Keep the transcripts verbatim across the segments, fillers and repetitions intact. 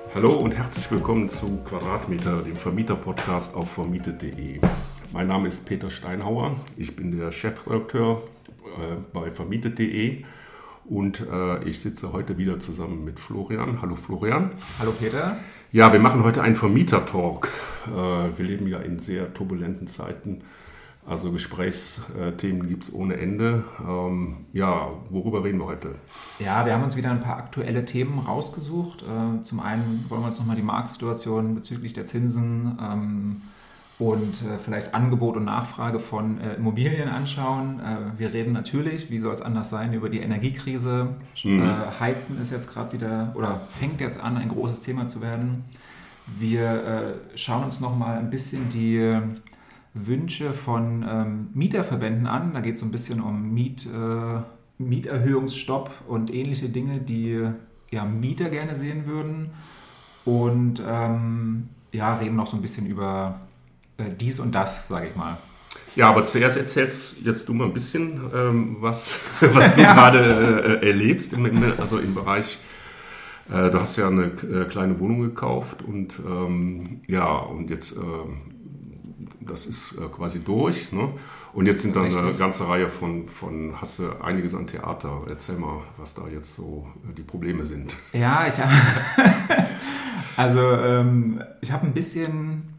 Hallo und herzlich willkommen zu Quadratmeter, dem Vermieter-Podcast auf vermietet punkt de. Mein Name ist Peter Steinhauer, ich bin der Chefredakteur äh, bei vermietet punkt de und äh, ich sitze heute wieder zusammen mit Florian. Hallo Florian. Hallo Peter. Ja, wir machen heute einen Vermieter-Talk. Äh, wir leben ja in sehr turbulenten Zeiten, also Gesprächsthemen gibt es ohne Ende. Ähm, ja, worüber reden wir heute? Ja, wir haben uns wieder ein paar aktuelle Themen rausgesucht. Äh, zum einen wollen wir uns nochmal die Marktsituation bezüglich der Zinsen ähm, und äh, vielleicht Angebot und Nachfrage von äh, Immobilien anschauen. Äh, wir reden natürlich, wie soll es anders sein, über die Energiekrise. Mhm. Äh, Heizen ist jetzt gerade wieder oder fängt jetzt an, ein großes Thema zu werden. Wir äh, schauen uns nochmal ein bisschen die Wünsche von ähm, Mieterverbänden an. Da geht es so ein bisschen um Miet, äh, Mieterhöhungsstopp und ähnliche Dinge, die ja, Mieter gerne sehen würden. Und ähm, ja, reden noch so ein bisschen über äh, dies und das, sage ich mal. Ja, aber zuerst erzählst jetzt du mal ein bisschen, ähm, was, was du gerade äh, erlebst, im, im, also im Bereich. Äh, du hast ja eine äh, kleine Wohnung gekauft und ähm, ja, und jetzt äh, das ist äh, quasi durch, ne? Und jetzt sind dann Richtig. eine ganze Reihe von, von, hast du einiges an Theater. Erzähl mal, was da jetzt so äh, die Probleme sind. Ja, ich habe also ähm, ich habe ein bisschen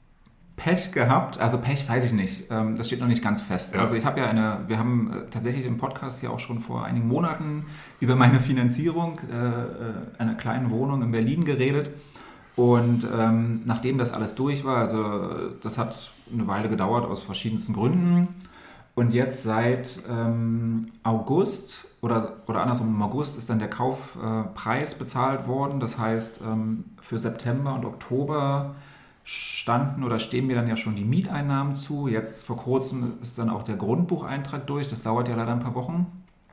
Pech gehabt. Also Pech weiß ich nicht. Ähm, das steht noch nicht ganz fest. Ja. Also ich habe ja eine, wir haben äh, tatsächlich im Podcast ja auch schon vor einigen Monaten über meine Finanzierung äh, einer kleinen Wohnung in Berlin geredet. Und ähm, nachdem das alles durch war, also das hat eine Weile gedauert aus verschiedensten Gründen. Und jetzt seit ähm, August oder, oder andersrum im August ist dann der Kaufpreis äh, bezahlt worden. Das heißt, ähm, für September und Oktober standen oder stehen mir dann ja schon die Mieteinnahmen zu. Jetzt vor kurzem ist dann auch der Grundbucheintrag durch. Das dauert ja leider ein paar Wochen.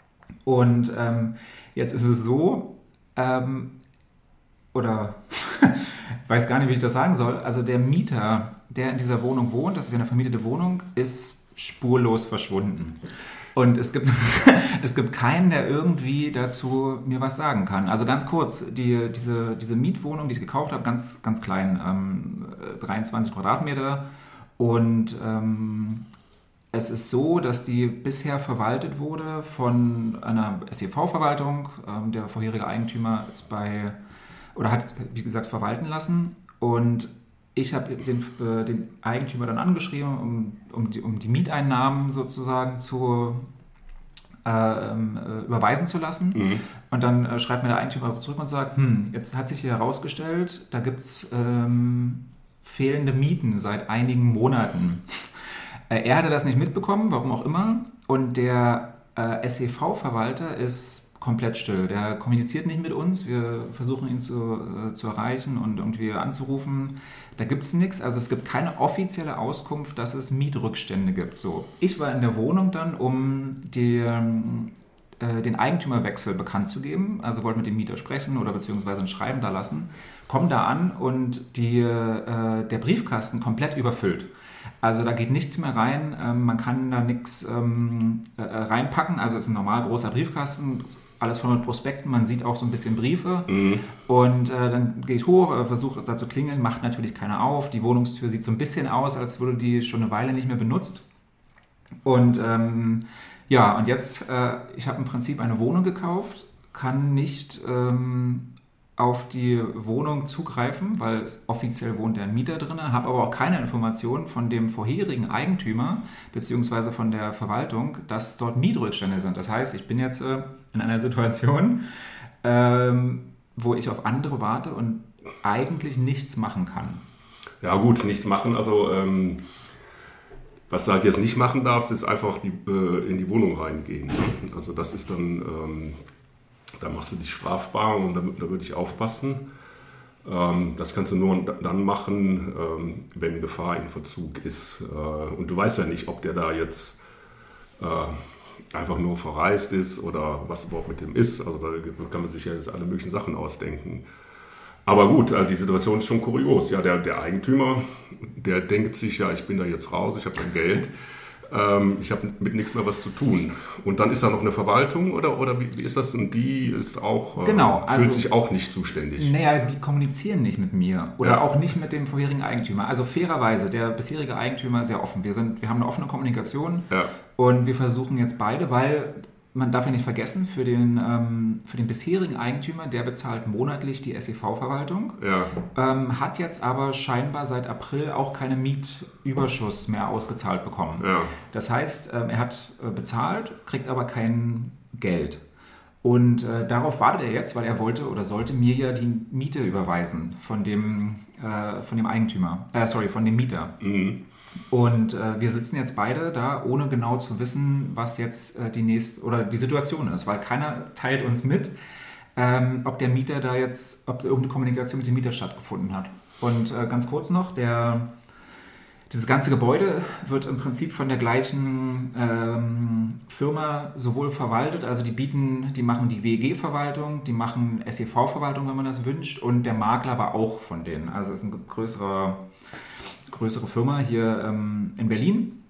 Und ähm, jetzt ist es so, ähm, oder ich weiß gar nicht, wie ich das sagen soll. Also der Mieter, der in dieser Wohnung wohnt, das ist ja eine vermietete Wohnung, ist spurlos verschwunden. Und es gibt, es gibt keinen, der irgendwie dazu mir was sagen kann. Also ganz kurz, die, diese, diese Mietwohnung, die ich gekauft habe, ganz, ganz klein, ähm, dreiundzwanzig Quadratmeter. Und ähm, es ist so, dass die bisher verwaltet wurde von einer S E V-Verwaltung. Ähm, der vorherige Eigentümer ist bei... oder hat, wie gesagt, verwalten lassen. Und ich habe den, äh, den Eigentümer dann angeschrieben, um, um, die, um die Mieteinnahmen sozusagen zu äh, äh, überweisen zu lassen. Mhm. Und dann äh, schreibt mir der Eigentümer zurück und sagt, hm, jetzt hat sich hier herausgestellt, da gibt es ähm, fehlende Mieten seit einigen Monaten. Äh, er hatte das nicht mitbekommen, warum auch immer. Und der äh, S E V-Verwalter ist komplett still. Der kommuniziert nicht mit uns. Wir versuchen ihn zu, äh, zu erreichen und irgendwie anzurufen. Da gibt es nichts. Also es gibt keine offizielle Auskunft, dass es Mietrückstände gibt. So. Ich war in der Wohnung dann, um die, äh, den Eigentümerwechsel bekannt zu geben. Also wollte mit dem Mieter sprechen oder beziehungsweise ein Schreiben da lassen. Komm da an und die, äh, der Briefkasten komplett überfüllt. Also da geht nichts mehr rein. Ähm, man kann da nichts ähm, äh, reinpacken. Also es ist ein normal großer Briefkasten. Alles voll mit Prospekten, man sieht auch so ein bisschen Briefe. Mhm. Und äh, dann gehe ich hoch, äh, versuche da zu klingeln, macht natürlich keiner auf. Die Wohnungstür sieht so ein bisschen aus, als würde die schon eine Weile nicht mehr benutzt. Und ähm, ja, und jetzt, äh, ich habe im Prinzip eine Wohnung gekauft, kann nicht ähm, auf die Wohnung zugreifen, weil offiziell wohnt der Mieter drin, habe aber auch keine Informationen von dem vorherigen Eigentümer beziehungsweise von der Verwaltung, dass dort Mietrückstände sind. Das heißt, ich bin jetzt äh, in einer Situation, ähm, wo ich auf andere warte und eigentlich nichts machen kann. Ja gut, nichts machen. Also ähm, was du halt jetzt nicht machen darfst, ist einfach die, äh, in die Wohnung reingehen. Also das ist dann... Ähm, Da machst du dich strafbar und da, da würde ich aufpassen. Ähm, das kannst du nur dann machen, ähm, wenn eine Gefahr in Verzug ist. Äh, und du weißt ja nicht, ob der da jetzt äh, einfach nur verreist ist oder was überhaupt mit dem ist. Also da kann man sich ja jetzt alle möglichen Sachen ausdenken. Aber gut, äh, die Situation ist schon kurios. Ja, der, der Eigentümer, der denkt sich, ja, ich bin da jetzt raus, ich habe kein Geld. ähm, ich habe mit nichts mehr was zu tun. Und dann ist da noch eine Verwaltung oder, oder wie, wie ist das? Und die ist auch, äh, genau, fühlt also, sich auch nicht zuständig. Naja, die kommunizieren nicht mit mir oder Ja. auch nicht mit dem vorherigen Eigentümer. Also fairerweise, der bisherige Eigentümer ist sehr offen. Wir, sind, wir haben eine offene Kommunikation Ja. und wir versuchen jetzt beide, weil man darf ja nicht vergessen, für den, ähm, für den bisherigen Eigentümer, der bezahlt monatlich die S E V-Verwaltung, Ja. ähm, hat jetzt aber scheinbar seit April auch keinen Mietüberschuss mehr ausgezahlt bekommen. Ja. Das heißt, ähm, er hat äh, bezahlt, kriegt aber kein Geld. Und äh, darauf wartet er jetzt, weil er wollte oder sollte mir ja die Miete überweisen von dem, äh, von dem Eigentümer, äh, sorry, von dem Mieter. Mhm. Und äh, wir sitzen jetzt beide da, ohne genau zu wissen, was jetzt äh, die nächste oder die Situation ist, weil keiner teilt uns mit, ähm, ob der Mieter da jetzt, ob irgendeine Kommunikation mit dem Mieter stattgefunden hat. Und äh, ganz kurz noch, der, dieses ganze Gebäude wird im Prinzip von der gleichen ähm, Firma sowohl verwaltet, also die bieten, die machen die W E G-Verwaltung, die machen S E V-Verwaltung, wenn man das wünscht, und der Makler war auch von denen. Also es ist ein größerer größere Firma hier ähm, in Berlin,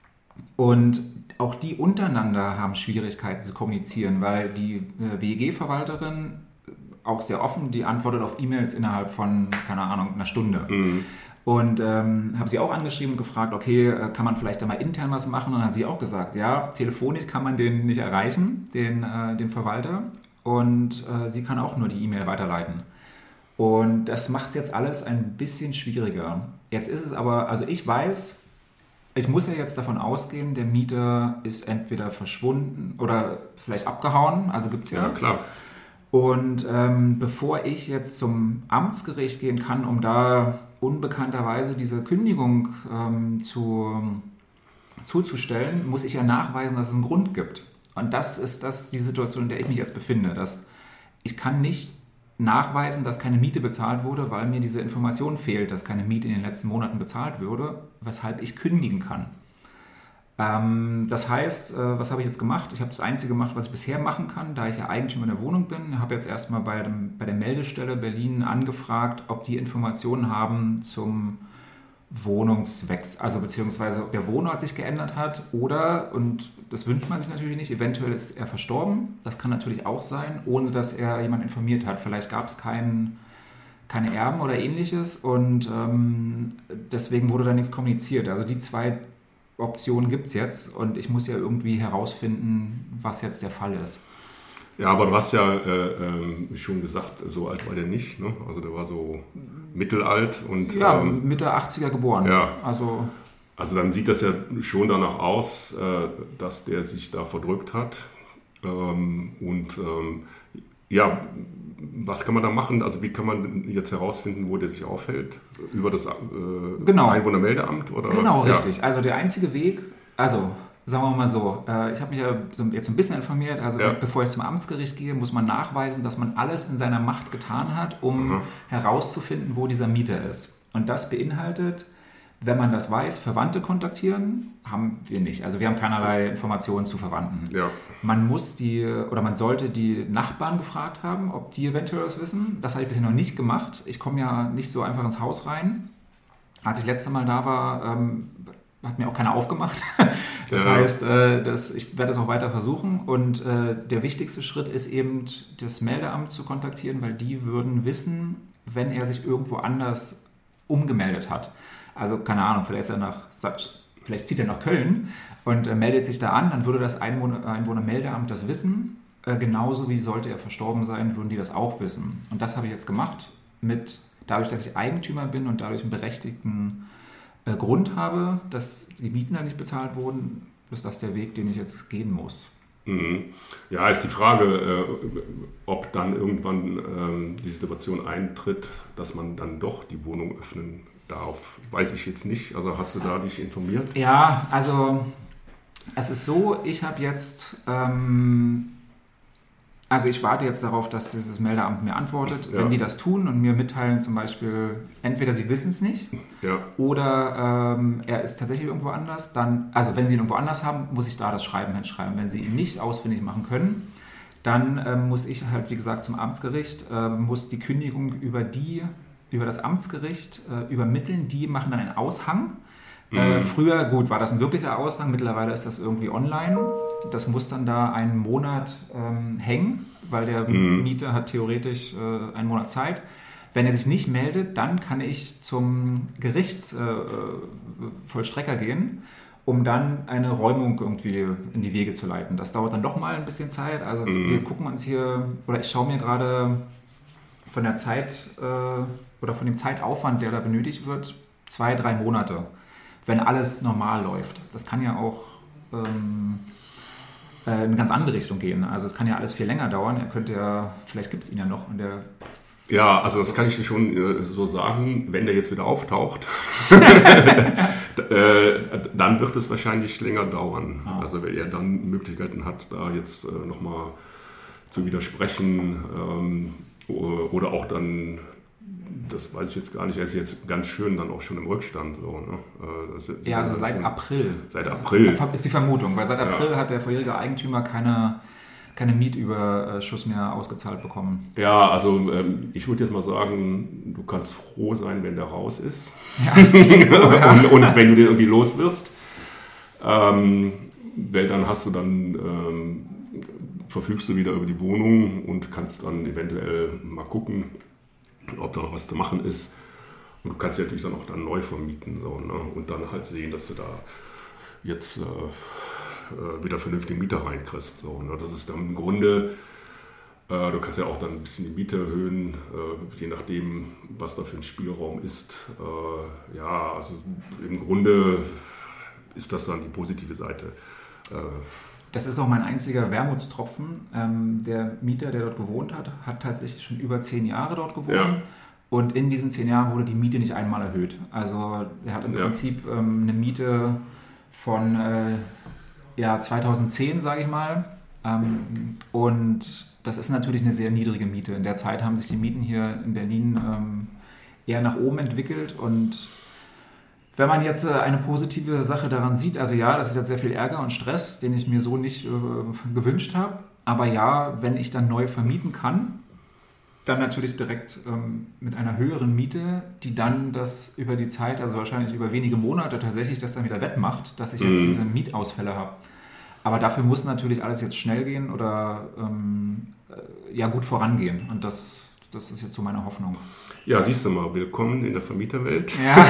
und auch die untereinander haben Schwierigkeiten zu kommunizieren, weil die äh, W E G-Verwalterin auch sehr offen, die antwortet auf E-Mails innerhalb von, keine Ahnung, einer Stunde. Mhm. Und ähm, habe sie auch angeschrieben und gefragt, okay, äh, kann man vielleicht da mal intern was machen? Und dann hat sie auch gesagt, ja, telefonisch kann man den nicht erreichen, den, äh, den Verwalter, und äh, sie kann auch nur die E-Mail weiterleiten. Und das macht jetzt alles ein bisschen schwieriger. Jetzt ist es aber, also ich weiß, ich muss ja jetzt davon ausgehen, der Mieter ist entweder verschwunden oder vielleicht abgehauen, also gibt es ja. Ja, klar. Und ähm, bevor ich jetzt zum Amtsgericht gehen kann, um da unbekannterweise diese Kündigung ähm, zu, zuzustellen, muss ich ja nachweisen, dass es einen Grund gibt. Und das ist das, die Situation, in der ich mich jetzt befinde. Dass ich kann nicht nachweisen, dass keine Miete bezahlt wurde, weil mir diese Information fehlt, dass keine Miete in den letzten Monaten bezahlt wurde, weshalb ich kündigen kann. Ähm, das heißt, äh, was habe ich jetzt gemacht? Ich habe das Einzige gemacht, was ich bisher machen kann, da ich ja Eigentümer in der Wohnung bin. Ich habe jetzt erstmal bei, dem, bei der Meldestelle Berlin angefragt, ob die Informationen haben zum Wohnungswechsel, also beziehungsweise ob der Wohnort sich geändert hat oder, und das wünscht man sich natürlich nicht, eventuell ist er verstorben. Das kann natürlich auch sein, ohne dass er jemand informiert hat. Vielleicht gab es kein, keine Erben oder ähnliches, und ähm, deswegen wurde da nichts kommuniziert. Also die zwei Optionen gibt es jetzt, und ich muss ja irgendwie herausfinden, was jetzt der Fall ist. Ja, aber du hast ja äh, äh, schon gesagt, so alt war der nicht, ne? Also der war so mittelalt und... Ja, ähm, Mitte achtziger geboren. Ja. Also, also dann sieht das ja schon danach aus, äh, dass der sich da verdrückt hat. Ähm, und ähm, ja, was kann man da machen? Also wie kann man jetzt herausfinden, wo der sich aufhält? Über das äh, genau. Einwohnermeldeamt? Oder? Genau, Ja. richtig. Also der einzige Weg, also... Sagen wir mal so, ich habe mich ja jetzt ein bisschen informiert, also Ja. bevor ich zum Amtsgericht gehe, muss man nachweisen, dass man alles in seiner Macht getan hat, um Mhm. herauszufinden, wo dieser Mieter ist. Und das beinhaltet, wenn man das weiß, Verwandte kontaktieren, haben wir nicht. Also wir haben keinerlei Informationen zu Verwandten. Ja. Man muss die, oder man sollte die Nachbarn gefragt haben, ob die eventuell was wissen. Das habe ich bisher noch nicht gemacht. Ich komme ja nicht so einfach ins Haus rein. Als ich letztes Mal da war, ähm, hat mir auch keiner aufgemacht. Das Ja. heißt, äh, das, ich werde das auch weiter versuchen. Und äh, der wichtigste Schritt ist eben, das Meldeamt zu kontaktieren, weil die würden wissen, wenn er sich irgendwo anders umgemeldet hat. Also keine Ahnung, vielleicht, ist er nach, vielleicht zieht er nach Köln und äh, meldet sich da an, dann würde das Einwohner, Einwohnermeldeamt das wissen. Äh, genauso wie sollte er verstorben sein, würden die das auch wissen. Und das habe ich jetzt gemacht, mit dadurch, dass ich Eigentümer bin und dadurch einen berechtigten Grund habe, dass die Mieten da nicht bezahlt wurden, ist das der Weg, den ich jetzt gehen muss. Mhm. Ja, ist die Frage, äh, ob dann irgendwann ähm, die Situation eintritt, dass man dann doch die Wohnung öffnen darf. Weiß ich jetzt nicht. Also hast du da dich informiert? Ja, also es ist so, ich habe jetzt, ähm, also ich warte jetzt darauf, dass dieses Meldeamt mir antwortet. Ja. Wenn die das tun und mir mitteilen zum Beispiel, entweder sie wissen es nicht, Ja. oder ähm, er ist tatsächlich irgendwo anders, dann, also wenn sie ihn irgendwo anders haben, muss ich da das Schreiben hinschreiben. Wenn sie ihn nicht ausfindig machen können, dann ähm, muss ich halt, wie gesagt, zum Amtsgericht, äh, muss die Kündigung über die, über das Amtsgericht äh, übermitteln. Die machen dann einen Aushang, Mhm. Äh, früher, gut, war das ein wirklicher Aushang, mittlerweile ist das irgendwie online. Das muss dann da einen Monat ähm, hängen, weil der mhm. Mieter hat theoretisch äh, einen Monat Zeit. Wenn er sich nicht meldet, dann kann ich zum Gerichtsvollstrecker äh, gehen, um dann eine Räumung irgendwie in die Wege zu leiten. Das dauert dann doch mal ein bisschen Zeit. Also mhm. wir gucken uns hier, oder ich schaue mir gerade von der Zeit äh, oder von dem Zeitaufwand, der da benötigt wird, zwei, drei Monate, wenn alles normal läuft. Das kann ja auch ähm, äh, in eine ganz andere Richtung gehen. Also es kann ja alles viel länger dauern. Er könnte ja, vielleicht gibt es ihn ja noch in der... Ja, also das kann ich dir schon äh, so sagen, wenn der jetzt wieder auftaucht, äh, dann wird es wahrscheinlich länger dauern. Ah. Also wenn er dann Möglichkeiten hat, da jetzt äh, nochmal zu widersprechen ähm, oder auch dann, das weiß ich jetzt gar nicht, er ist jetzt ganz schön dann auch schon im Rückstand. So, ne? Das ist, ja, also seit April. Seit April. Ist die Vermutung, weil seit April ja. hat der vorherige Eigentümer keine... keine Mietüberschuss mehr ausgezahlt bekommen. Ja, also ähm, ich würde jetzt mal sagen, du kannst froh sein, wenn der raus ist. Ja, das klingt so, ja. und, und wenn du den irgendwie los wirst. Ähm, weil dann hast du dann, ähm, verfügst du wieder über die Wohnung und kannst dann eventuell mal gucken, ob da noch was zu machen ist. Und du kannst ja natürlich dann auch dann neu vermieten. So, ne? Und dann halt sehen, dass du da jetzt... Äh, wieder vernünftige Mieter reinkriegst. So, ne? Das ist dann im Grunde, äh, du kannst ja auch dann ein bisschen die Miete erhöhen, äh, je nachdem, was da für ein Spielraum ist. Äh, ja, also im Grunde ist das dann die positive Seite. Äh, das ist auch mein einziger Wermutstropfen. Ähm, der Mieter, der dort gewohnt hat, hat tatsächlich schon über zehn Jahre dort gewohnt. Ja. Und in diesen zehn Jahren wurde die Miete nicht einmal erhöht. Also er hat im ja. Prinzip ähm, eine Miete von... Äh, Ja, zweitausendzehn, sage ich mal. Ähm, und das ist natürlich eine sehr niedrige Miete. In der Zeit haben sich die Mieten hier in Berlin ähm, eher nach oben entwickelt. Und wenn man jetzt äh, eine positive Sache daran sieht, also ja, das ist jetzt sehr viel Ärger und Stress, den ich mir so nicht äh, gewünscht habe. Aber ja, wenn ich dann neu vermieten kann, dann natürlich direkt ähm, mit einer höheren Miete, die dann das über die Zeit, also wahrscheinlich über wenige Monate tatsächlich das dann wieder wettmacht, dass ich jetzt mhm. diese Mietausfälle habe. Aber dafür muss natürlich alles jetzt schnell gehen oder ähm, ja gut vorangehen. Und das, das ist jetzt so meine Hoffnung. Ja, siehst du mal, willkommen in der Vermieterwelt. Ja.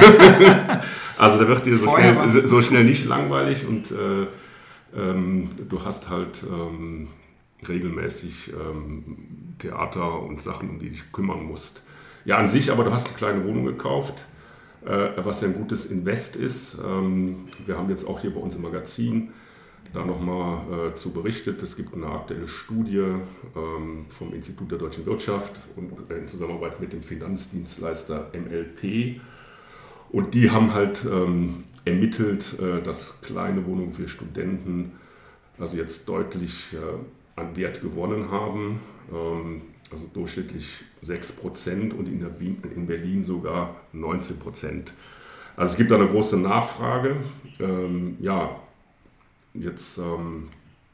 Also da wird dir so schnell, so schnell nicht langweilig und äh, ähm, du hast halt ähm, regelmäßig ähm, Theater und Sachen, um die du dich kümmern musst. Ja, an sich, aber du hast eine kleine Wohnung gekauft, äh, was ja ein gutes Invest ist. Ähm, wir haben jetzt auch hier bei uns im Magazin da nochmal äh, zu berichtet. Es gibt eine aktuelle Studie ähm, vom Institut der Deutschen Wirtschaft und äh, in Zusammenarbeit mit dem Finanzdienstleister M L P. Und die haben halt ähm, ermittelt, äh, dass kleine Wohnungen für Studenten also jetzt deutlich äh, an Wert gewonnen haben. Ähm, also durchschnittlich sechs Prozent und in, der, in Berlin sogar neunzehn Prozent. Also es gibt da eine große Nachfrage. Ähm, ja, jetzt ähm,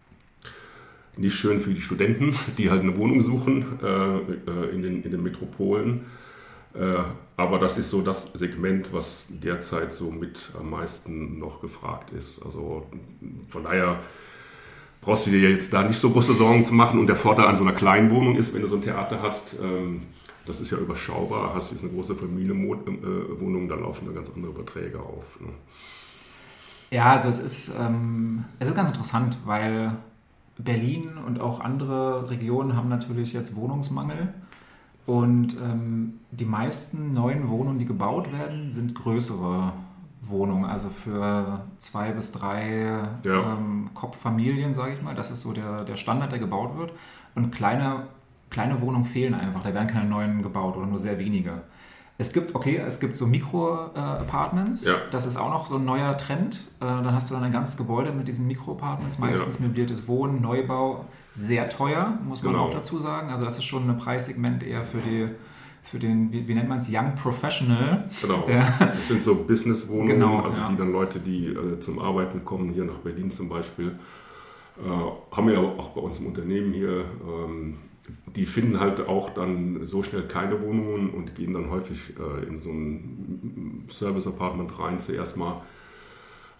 nicht schön für die Studenten, die halt eine Wohnung suchen äh, in, den, in den Metropolen. Äh, aber das ist so das Segment, was derzeit so mit am meisten noch gefragt ist. Also von daher brauchst du dir jetzt da nicht so große Sorgen zu machen. Und der Vorteil an so einer kleinen Wohnung ist, wenn du so ein Theater hast, ähm, das ist ja überschaubar, hast du jetzt eine große Familienwohnung, da laufen da ganz andere Beträge auf. Ne? Ja, also es ist, ähm, es ist ganz interessant, weil Berlin und auch andere Regionen haben natürlich jetzt Wohnungsmangel und ähm, die meisten neuen Wohnungen, die gebaut werden, sind größere Wohnungen, also für zwei bis drei ja. ähm, Kopffamilien, sage ich mal. Das ist so der, der Standard, der gebaut wird. Und kleine, kleine Wohnungen fehlen einfach, da werden keine neuen gebaut oder nur sehr wenige. Es gibt, okay, es gibt so Mikro-Apartments, äh, ja. das ist auch noch so ein neuer Trend. Äh, dann hast du dann ein ganzes Gebäude mit diesen Mikro-Apartments, meistens ja. möbliertes Wohnen, Neubau, sehr teuer, muss man genau. auch dazu sagen. Also das ist schon ein Preissegment eher für die, für den, wie, wie nennt man es, Young Professional. Genau, der, das sind so Business-Wohnungen, genau, also ja. die dann Leute, die äh, zum Arbeiten kommen, hier nach Berlin zum Beispiel, äh, haben ja auch bei uns im Unternehmen hier, ähm, die finden halt auch dann so schnell keine Wohnungen und gehen dann häufig äh, in so ein Service-Apartment rein, zuerst mal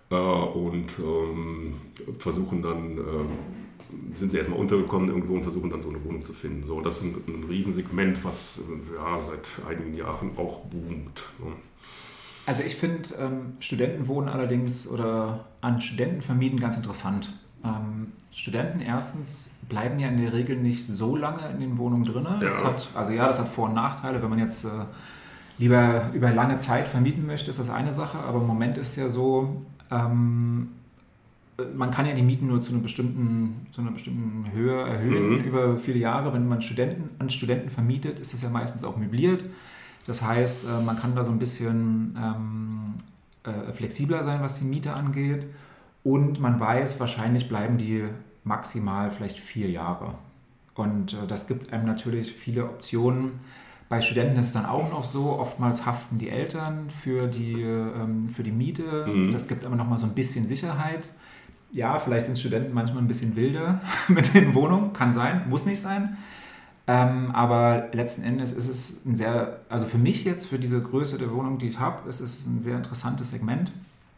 äh, und ähm, versuchen dann, äh, sind sie erstmal untergekommen irgendwo und versuchen dann so eine Wohnung zu finden. So, das ist ein, ein Riesensegment, was ja, seit einigen Jahren auch boomt. Ne? Also ich finde ähm, Studentenwohnen allerdings oder an Studenten vermieten ganz interessant. Ähm, Studenten erstens bleiben ja in der Regel nicht so lange in den Wohnungen drin. Das Ja. hat, also ja, das hat Vor- und Nachteile. Wenn man jetzt äh, lieber über lange Zeit vermieten möchte, ist das eine Sache. Aber im Moment ist es ja so, ähm, man kann ja die Mieten nur zu einer bestimmten, zu einer bestimmten Höhe erhöhen Mhm. über viele Jahre. Wenn man Studenten an Studenten vermietet, ist das ja meistens auch möbliert. Das heißt, äh, man kann da so ein bisschen ähm, äh, flexibler sein, was die Miete angeht. Und man weiß, wahrscheinlich bleiben die maximal vielleicht vier Jahre. Und äh, das gibt einem natürlich viele Optionen. Bei Studenten ist es dann auch noch so, oftmals haften die Eltern für die, ähm, für die Miete. Mhm. Das gibt aber nochmal so ein bisschen Sicherheit. Ja, vielleicht sind Studenten manchmal ein bisschen wilder mit den Wohnungen. Kann sein, muss nicht sein. Ähm, aber letzten Endes ist es ein sehr, also für mich jetzt, für diese Größe der Wohnung, die ich habe, ist es ein sehr interessantes Segment.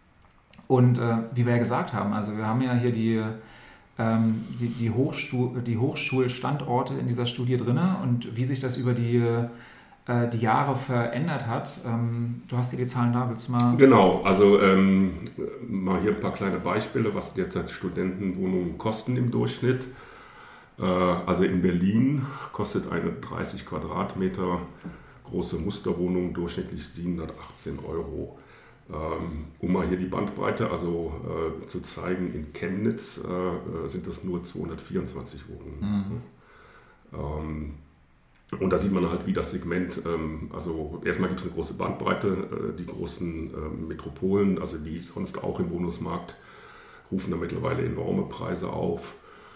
Und äh, wie wir ja gesagt haben, also wir haben ja hier die, ähm, die, die, Hochschul, die Hochschulstandorte in dieser Studie drin und wie sich das über die, äh, die Jahre verändert hat. Ähm, du hast hier die Zahlen da, willst du mal... Genau, also ähm, mal hier ein paar kleine Beispiele, was derzeit Studentenwohnungen kosten im Durchschnitt. Äh, also in Berlin kostet eine dreißig Quadratmeter große Musterwohnung durchschnittlich siebenhundertachtzehn Euro. Ähm, um mal hier die Bandbreite also äh, zu zeigen, in Chemnitz äh, sind das nur zweihundertvierundzwanzig Wohnungen. Mhm. Ähm, und da sieht man halt, wie das Segment, ähm, also erstmal gibt es eine große Bandbreite, äh, die großen äh, Metropolen, also die sonst auch im Wohnungsmarkt, rufen da mittlerweile enorme Preise auf.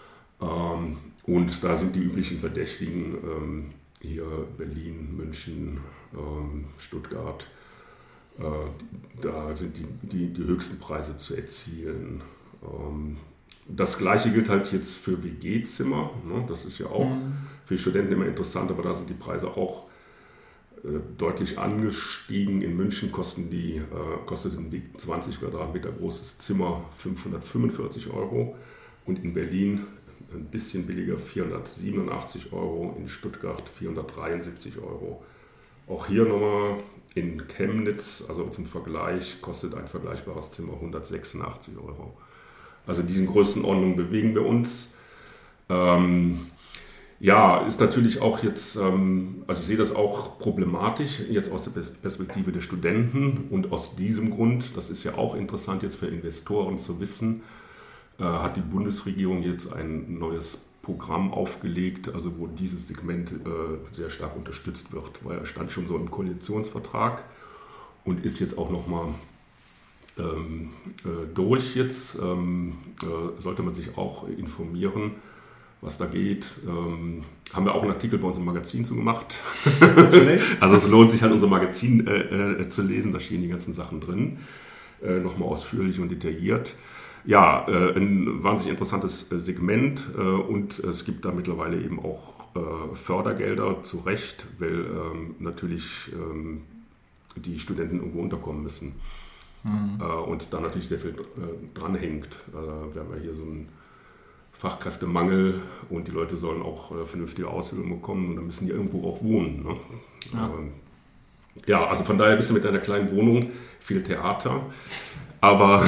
Ähm, und da sind die üblichen Verdächtigen, ähm, hier Berlin, München, ähm, Stuttgart, äh, da sind die, die, die höchsten Preise zu erzielen. Ähm, das Gleiche gilt halt jetzt für W G-Zimmer, ne? Das ist ja auch mhm. für Studenten immer interessant, aber da sind die Preise auch äh, deutlich angestiegen. In München kosten die, äh, kostet ein zwanzig Quadratmeter großes Zimmer fünfhundertfünfundvierzig Euro und in Berlin ein bisschen billiger vierhundertsiebenundachtzig Euro, in Stuttgart vierhundertdreiundsiebzig Euro. Auch hier nochmal in Chemnitz, also zum Vergleich, kostet ein vergleichbares Zimmer hundertsechsundachtzig Euro. Also in diesen Größenordnungen bewegen wir uns. Ähm, ja, ist natürlich auch jetzt, ähm, also ich sehe das auch problematisch, jetzt aus der Perspektive der Studenten und aus diesem Grund, das ist ja auch interessant jetzt für Investoren zu wissen, äh, hat die Bundesregierung jetzt ein neues Programm aufgelegt, also wo dieses Segment äh, sehr stark unterstützt wird, weil er stand schon so im Koalitionsvertrag und ist jetzt auch nochmal ähm, äh, durch jetzt. Ähm, äh, sollte man sich auch informieren, was da geht. Ähm, haben wir auch einen Artikel bei uns im Magazin zu gemacht. Also es lohnt sich halt unser Magazin äh, äh, zu lesen, da stehen die ganzen Sachen drin, äh, nochmal ausführlich und detailliert. Ja, äh, ein wahnsinnig interessantes äh, Segment äh, und es gibt da mittlerweile eben auch äh, Fördergelder, zu Recht, weil ähm, natürlich ähm, die Studenten irgendwo unterkommen müssen mhm. äh, und da natürlich sehr viel äh, dranhängt. Äh, wir haben ja hier so einen Fachkräftemangel und die Leute sollen auch äh, vernünftige Ausbildung bekommen und dann müssen die irgendwo auch wohnen. Ne? Ja. Ähm, ja, also von daher bist du mit deiner kleinen Wohnung viel Theater. Aber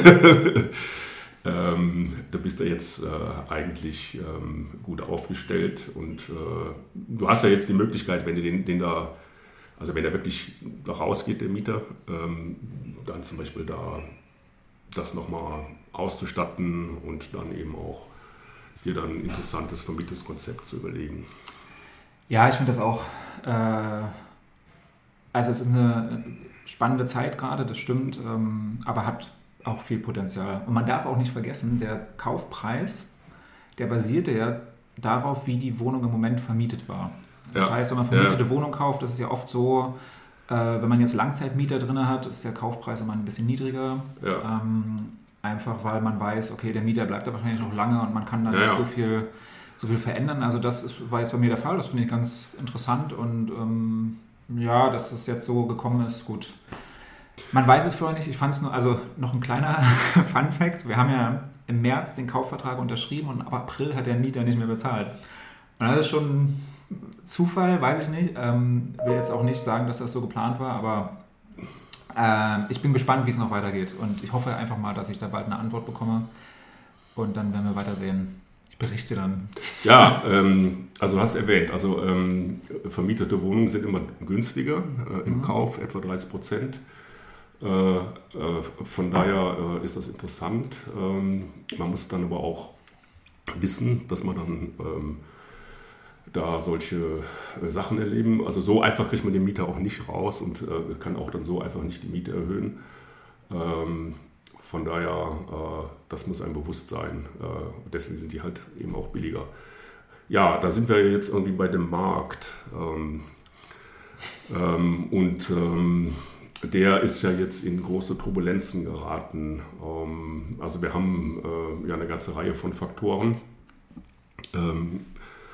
ähm, da bist du jetzt äh, eigentlich ähm, gut aufgestellt und äh, du hast ja jetzt die Möglichkeit, wenn du den, den da, also wenn der wirklich da rausgeht, der Mieter, ähm, dann zum Beispiel da das nochmal auszustatten und dann eben auch dir dann ein interessantes Vermietungskonzept zu überlegen. Ja, ich finde das auch, äh, also es ist eine spannende Zeit gerade, das stimmt, ähm, aber hat auch viel Potenzial. Und man darf auch nicht vergessen, der Kaufpreis, der basierte ja darauf, wie die Wohnung im Moment vermietet war. Das ja. heißt, wenn man vermietete ja. Wohnung kauft, das ist ja oft so, äh, wenn man jetzt Langzeitmieter drin hat, ist der Kaufpreis immer ein bisschen niedriger. Ja. Ähm, einfach weil man weiß, okay, der Mieter bleibt da wahrscheinlich noch lange und man kann da ja, nicht ja. so viel, so viel verändern. Also das ist, war jetzt bei mir der Fall, das finde ich ganz interessant und ähm, ja, dass das jetzt so gekommen ist, gut. Man weiß es vorher nicht. Ich fand es nur, also noch ein kleiner Fun-Fact. Wir haben ja im März den Kaufvertrag unterschrieben und ab April hat der Mieter nicht mehr bezahlt. Und das ist schon Zufall, weiß ich nicht. Ähm, will jetzt auch nicht sagen, dass das so geplant war, aber äh, ich bin gespannt, wie es noch weitergeht. Und ich hoffe einfach mal, dass ich da bald eine Antwort bekomme. Und dann werden wir weitersehen. Ich berichte dann. Ja, ähm, also du hast erwähnt, also ähm, vermietete Wohnungen sind immer günstiger äh, im mhm. Kauf, etwa dreißig Prozent. Äh, äh, von daher äh, ist das interessant. Ähm, man muss dann aber auch wissen, dass man dann ähm, da solche äh, Sachen erleben. Also so einfach kriegt man den Mieter auch nicht raus und äh, kann auch dann so einfach nicht die Miete erhöhen. Ähm, von daher, äh, das muss einem bewusst sein. Äh, deswegen sind die halt eben auch billiger. Ja, da sind wir jetzt irgendwie bei dem Markt. Ähm, ähm, und ähm, der ist ja jetzt in große Turbulenzen geraten. Ähm, also wir haben äh, ja eine ganze Reihe von Faktoren. Ähm,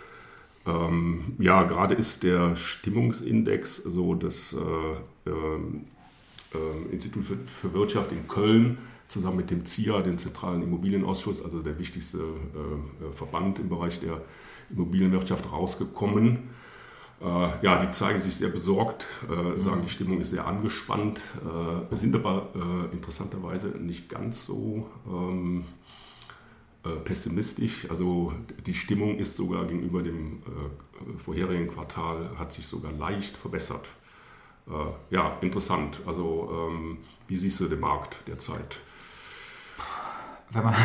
ähm, ja, gerade ist der Stimmungsindex, so das äh, äh, Institut für, für Wirtschaft in Köln, zusammen mit dem Z I A, dem Zentralen Immobilienausschuss, also der wichtigste äh, Verband im Bereich der Immobilienwirtschaft, rausgekommen. Äh, ja, die zeigen sich sehr besorgt, äh, sagen, die Stimmung ist sehr angespannt, äh, sind aber äh, interessanterweise nicht ganz so ähm, äh, pessimistisch. Also die Stimmung ist sogar gegenüber dem äh, vorherigen Quartal, hat sich sogar leicht verbessert. Äh, ja, interessant. Also ähm, wie siehst du den Markt derzeit? Wenn man,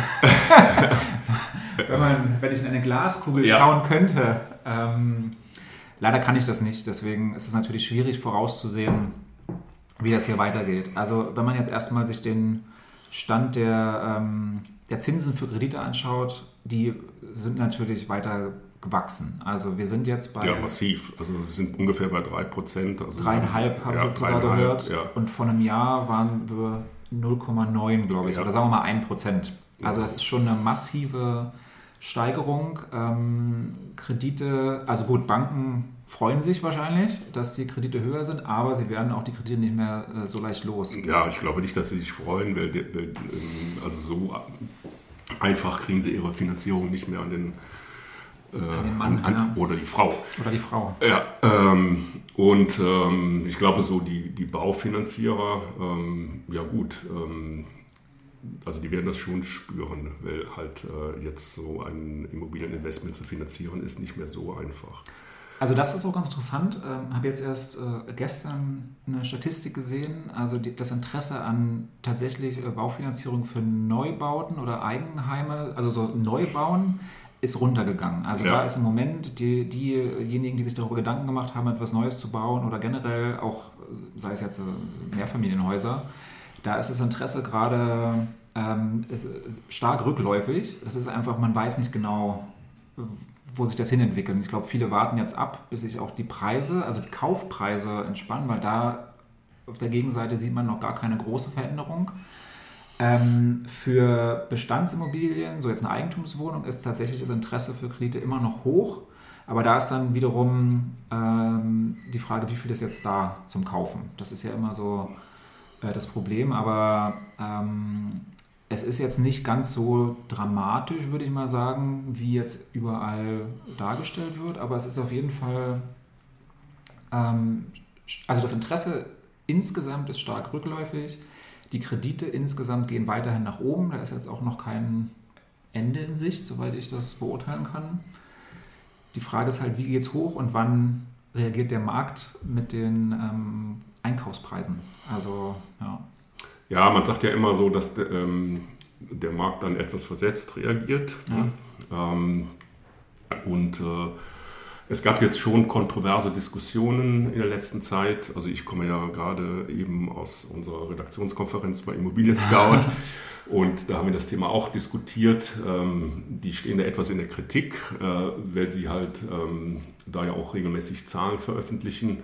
wenn, man, wenn ich in eine Glaskugel ja. schauen könnte, ähm, leider kann ich das nicht, deswegen ist es natürlich schwierig vorauszusehen, wie das hier weitergeht. Also wenn man jetzt erstmal sich den Stand der, ähm, der Zinsen für Kredite anschaut, die sind natürlich weiter gewachsen. Also wir sind jetzt bei... Ja, massiv. Also wir sind ungefähr bei drei Prozent. Also dreieinhalb habe ja, ich jetzt sogar gehört. Ja. Und vor einem Jahr waren wir null Komma neun, glaube ich. Ja. Oder sagen wir mal ein Prozent. Also das ist schon eine massive Steigerung. Ähm, Kredite, also gut, Banken freuen sich wahrscheinlich, dass die Kredite höher sind, aber sie werden auch die Kredite nicht mehr äh, so leicht los. Ja, ich glaube nicht, dass sie sich freuen, weil, weil also so einfach kriegen sie ihre Finanzierung nicht mehr an den, äh, an den Mann an, an, oder die Frau. Oder die Frau. Ja, ähm, und ähm, ich glaube so die, die Baufinanzierer, ähm, ja gut, ähm, also die werden das schon spüren, weil halt äh, jetzt so ein Immobilieninvestment zu finanzieren ist nicht mehr so einfach. Also das ist auch ganz interessant. Ich ähm, habe jetzt erst äh, gestern eine Statistik gesehen, also die, das Interesse an tatsächlich äh, Baufinanzierung für Neubauten oder Eigenheime, also so Neubauen, ist runtergegangen. Also ja. Da ist im Moment die, diejenigen, die sich darüber Gedanken gemacht haben, etwas Neues zu bauen oder generell auch, sei es jetzt äh, Mehrfamilienhäuser, da ist das Interesse gerade ähm, ist, ist stark rückläufig. Das ist einfach, man weiß nicht genau, wo sich das hinentwickelt. Ich glaube, viele warten jetzt ab, bis sich auch die Preise, also die Kaufpreise entspannen, weil da auf der Gegenseite sieht man noch gar keine große Veränderung. Ähm, für Bestandsimmobilien, so jetzt eine Eigentumswohnung, ist tatsächlich das Interesse für Kredite immer noch hoch. Aber da ist dann wiederum ähm, die Frage, wie viel ist jetzt da zum Kaufen? Das ist ja immer so äh, das Problem, aber ähm, es ist jetzt nicht ganz so dramatisch, würde ich mal sagen, wie jetzt überall dargestellt wird, aber es ist auf jeden Fall, ähm, also das Interesse insgesamt ist stark rückläufig, die Kredite insgesamt gehen weiterhin nach oben, da ist jetzt auch noch kein Ende in Sicht, soweit ich das beurteilen kann. Die Frage ist halt, wie geht es hoch und wann reagiert der Markt mit den ähm, Einkaufspreisen? Also, ja. Ja, man sagt ja immer so, dass de, ähm, der Markt dann etwas versetzt reagiert. Ja. Ähm, und äh, es gab jetzt schon kontroverse Diskussionen in der letzten Zeit. Also ich komme ja gerade eben aus unserer Redaktionskonferenz bei Immobilien Scout und da haben wir das Thema auch diskutiert. Ähm, die stehen da etwas in der Kritik, äh, weil sie halt ähm, da ja auch regelmäßig Zahlen veröffentlichen.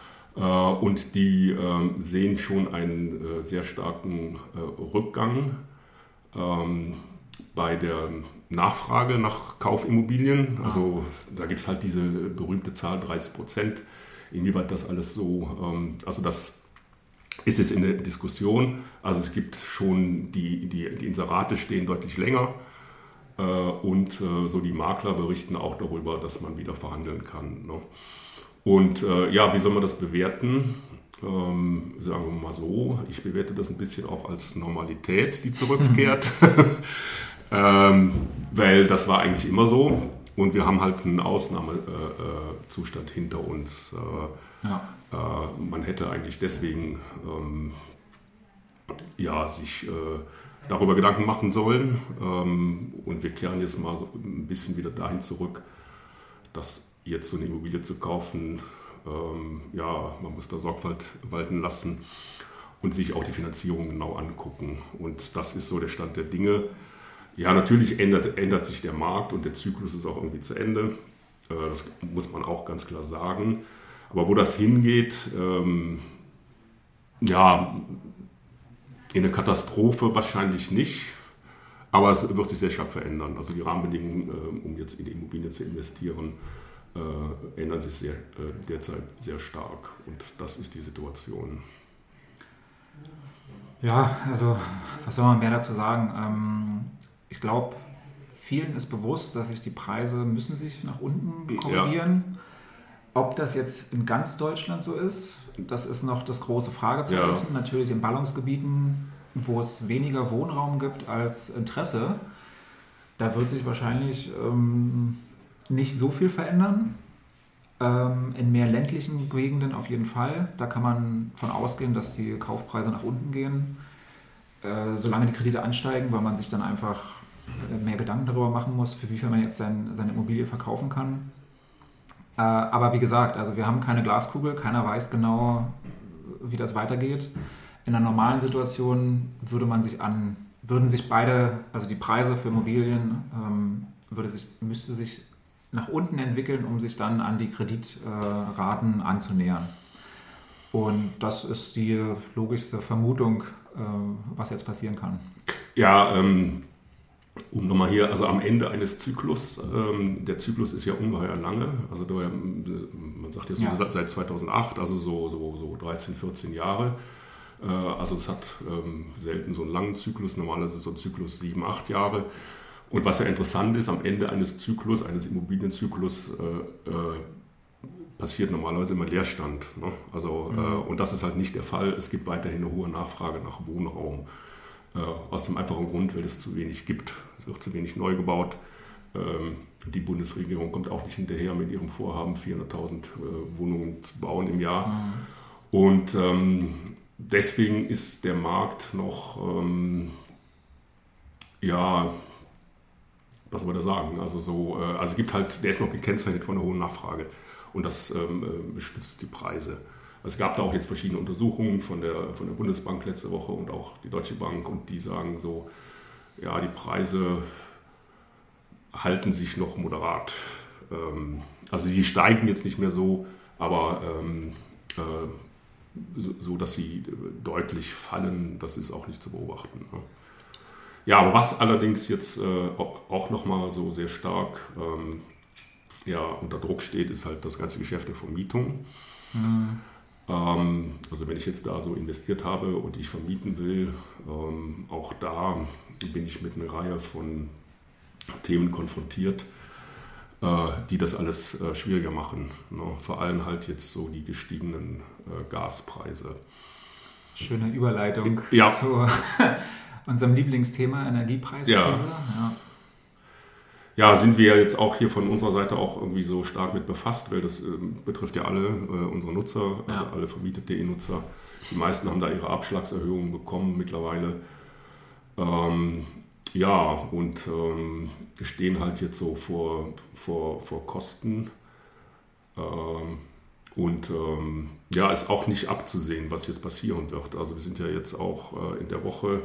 Und die äh, sehen schon einen äh, sehr starken äh, Rückgang ähm, bei der Nachfrage nach Kaufimmobilien. Also da gibt es halt diese berühmte Zahl dreißig Prozent. Inwieweit das alles so, ähm, also das ist es in der Diskussion. Also es gibt schon, die, die, die Inserate stehen deutlich länger äh, und äh, so die Makler berichten auch darüber, dass man wieder verhandeln kann. Ne? Und äh, ja, wie soll man das bewerten? Ähm, sagen wir mal so, ich bewerte das ein bisschen auch als Normalität, die zurückkehrt, ähm, weil das war eigentlich immer so und wir haben halt einen Ausnahmezustand äh, hinter uns. Äh, ja. äh, man hätte eigentlich deswegen ähm, ja, sich äh, darüber Gedanken machen sollen ähm, und wir kehren jetzt mal so ein bisschen wieder dahin zurück, dass jetzt so eine Immobilie zu kaufen, ähm, ja, man muss da Sorgfalt walten lassen und sich auch die Finanzierung genau angucken. Und das ist so der Stand der Dinge. Ja, natürlich ändert, ändert sich der Markt und der Zyklus ist auch irgendwie zu Ende. Äh, das muss man auch ganz klar sagen. Aber wo das hingeht, ähm, ja, in eine Katastrophe wahrscheinlich nicht. Aber es wird sich sehr stark verändern. Also die Rahmenbedingungen, äh, um jetzt in die Immobilien zu investieren, Äh, ändern sich sehr, äh, derzeit sehr stark und das ist die Situation. Ja, also was soll man mehr dazu sagen? Ähm, ich glaube, vielen ist bewusst, dass sich die Preise müssen sich nach unten korrigieren. Ja. Ob das jetzt in ganz Deutschland so ist, das ist noch das große Fragezeichen. Ja. Natürlich in Ballungsgebieten, wo es weniger Wohnraum gibt als Interesse, da wird sich wahrscheinlich ähm, nicht so viel verändern. Ähm, in mehr ländlichen Gegenden auf jeden Fall. Da kann man von ausgehen, dass die Kaufpreise nach unten gehen, äh, solange die Kredite ansteigen, weil man sich dann einfach mehr Gedanken darüber machen muss, für wie viel man jetzt sein, seine Immobilie verkaufen kann. Äh, aber wie gesagt, also wir haben keine Glaskugel, keiner weiß genau, wie das weitergeht. In einer normalen Situation würde man sich an, würden sich beide, also die Preise für Immobilien ähm, würde sich, müsste sich nach unten entwickeln, um sich dann an die Kreditraten äh, anzunähern. Und das ist die logischste Vermutung, äh, was jetzt passieren kann. Ja, ähm, um nochmal hier, also am Ende eines Zyklus, ähm, der Zyklus ist ja ungeheuer lange, also da, man sagt ja so ja. seit zweitausendacht, also so, so, so dreizehn, vierzehn Jahre. Äh, also es hat ähm, selten so einen langen Zyklus, normalerweise ist so ein Zyklus sieben, acht Jahre. Und was ja interessant ist, am Ende eines Zyklus, eines Immobilienzyklus, äh, äh, passiert normalerweise immer Leerstand. Ne? Also, mhm. äh, und das ist halt nicht der Fall. Es gibt weiterhin eine hohe Nachfrage nach Wohnraum. Äh, aus dem einfachen Grund, weil es zu wenig gibt. Es wird zu wenig neu gebaut. Ähm, die Bundesregierung kommt auch nicht hinterher mit ihrem Vorhaben, vierhunderttausend äh, Wohnungen zu bauen im Jahr. Mhm. Und ähm, deswegen ist der Markt noch, ähm, ja, was soll man da sagen? Also, so, äh, also es gibt halt, der ist noch gekennzeichnet von einer hohen Nachfrage und das ähm, äh, stützt die Preise. Also es gab da auch jetzt verschiedene Untersuchungen von der, von der Bundesbank letzte Woche und auch die Deutsche Bank und die sagen so, ja, die Preise halten sich noch moderat. Ähm, also die steigen jetzt nicht mehr so, aber ähm, äh, so, so, dass sie deutlich fallen, das ist auch nicht zu beobachten. Ne? Ja, aber was allerdings jetzt äh, auch nochmal so sehr stark ähm, ja, unter Druck steht, ist halt das ganze Geschäft der Vermietung. Mhm. Ähm, also wenn ich jetzt da so investiert habe und ich vermieten will, ähm, auch da bin ich mit einer Reihe von Themen konfrontiert, äh, die das alles äh, schwieriger machen. Ne? Vor allem halt jetzt so die gestiegenen äh, Gaspreise. Schöne Überleitung ja. zu unserem Lieblingsthema Energiepreiskrise. Ja. Ja. Ja, sind wir jetzt auch hier von unserer Seite auch irgendwie so stark mit befasst, weil das äh, betrifft ja alle äh, unsere Nutzer, also ja. alle vermietete E-Nutzer. Die meisten haben da ihre Abschlagserhöhungen bekommen mittlerweile. Ähm, ja, und ähm, stehen halt jetzt so vor, vor, vor Kosten. Ähm, und ähm, ja, ist auch nicht abzusehen, was jetzt passieren wird. Also wir sind ja jetzt auch äh, in der Woche,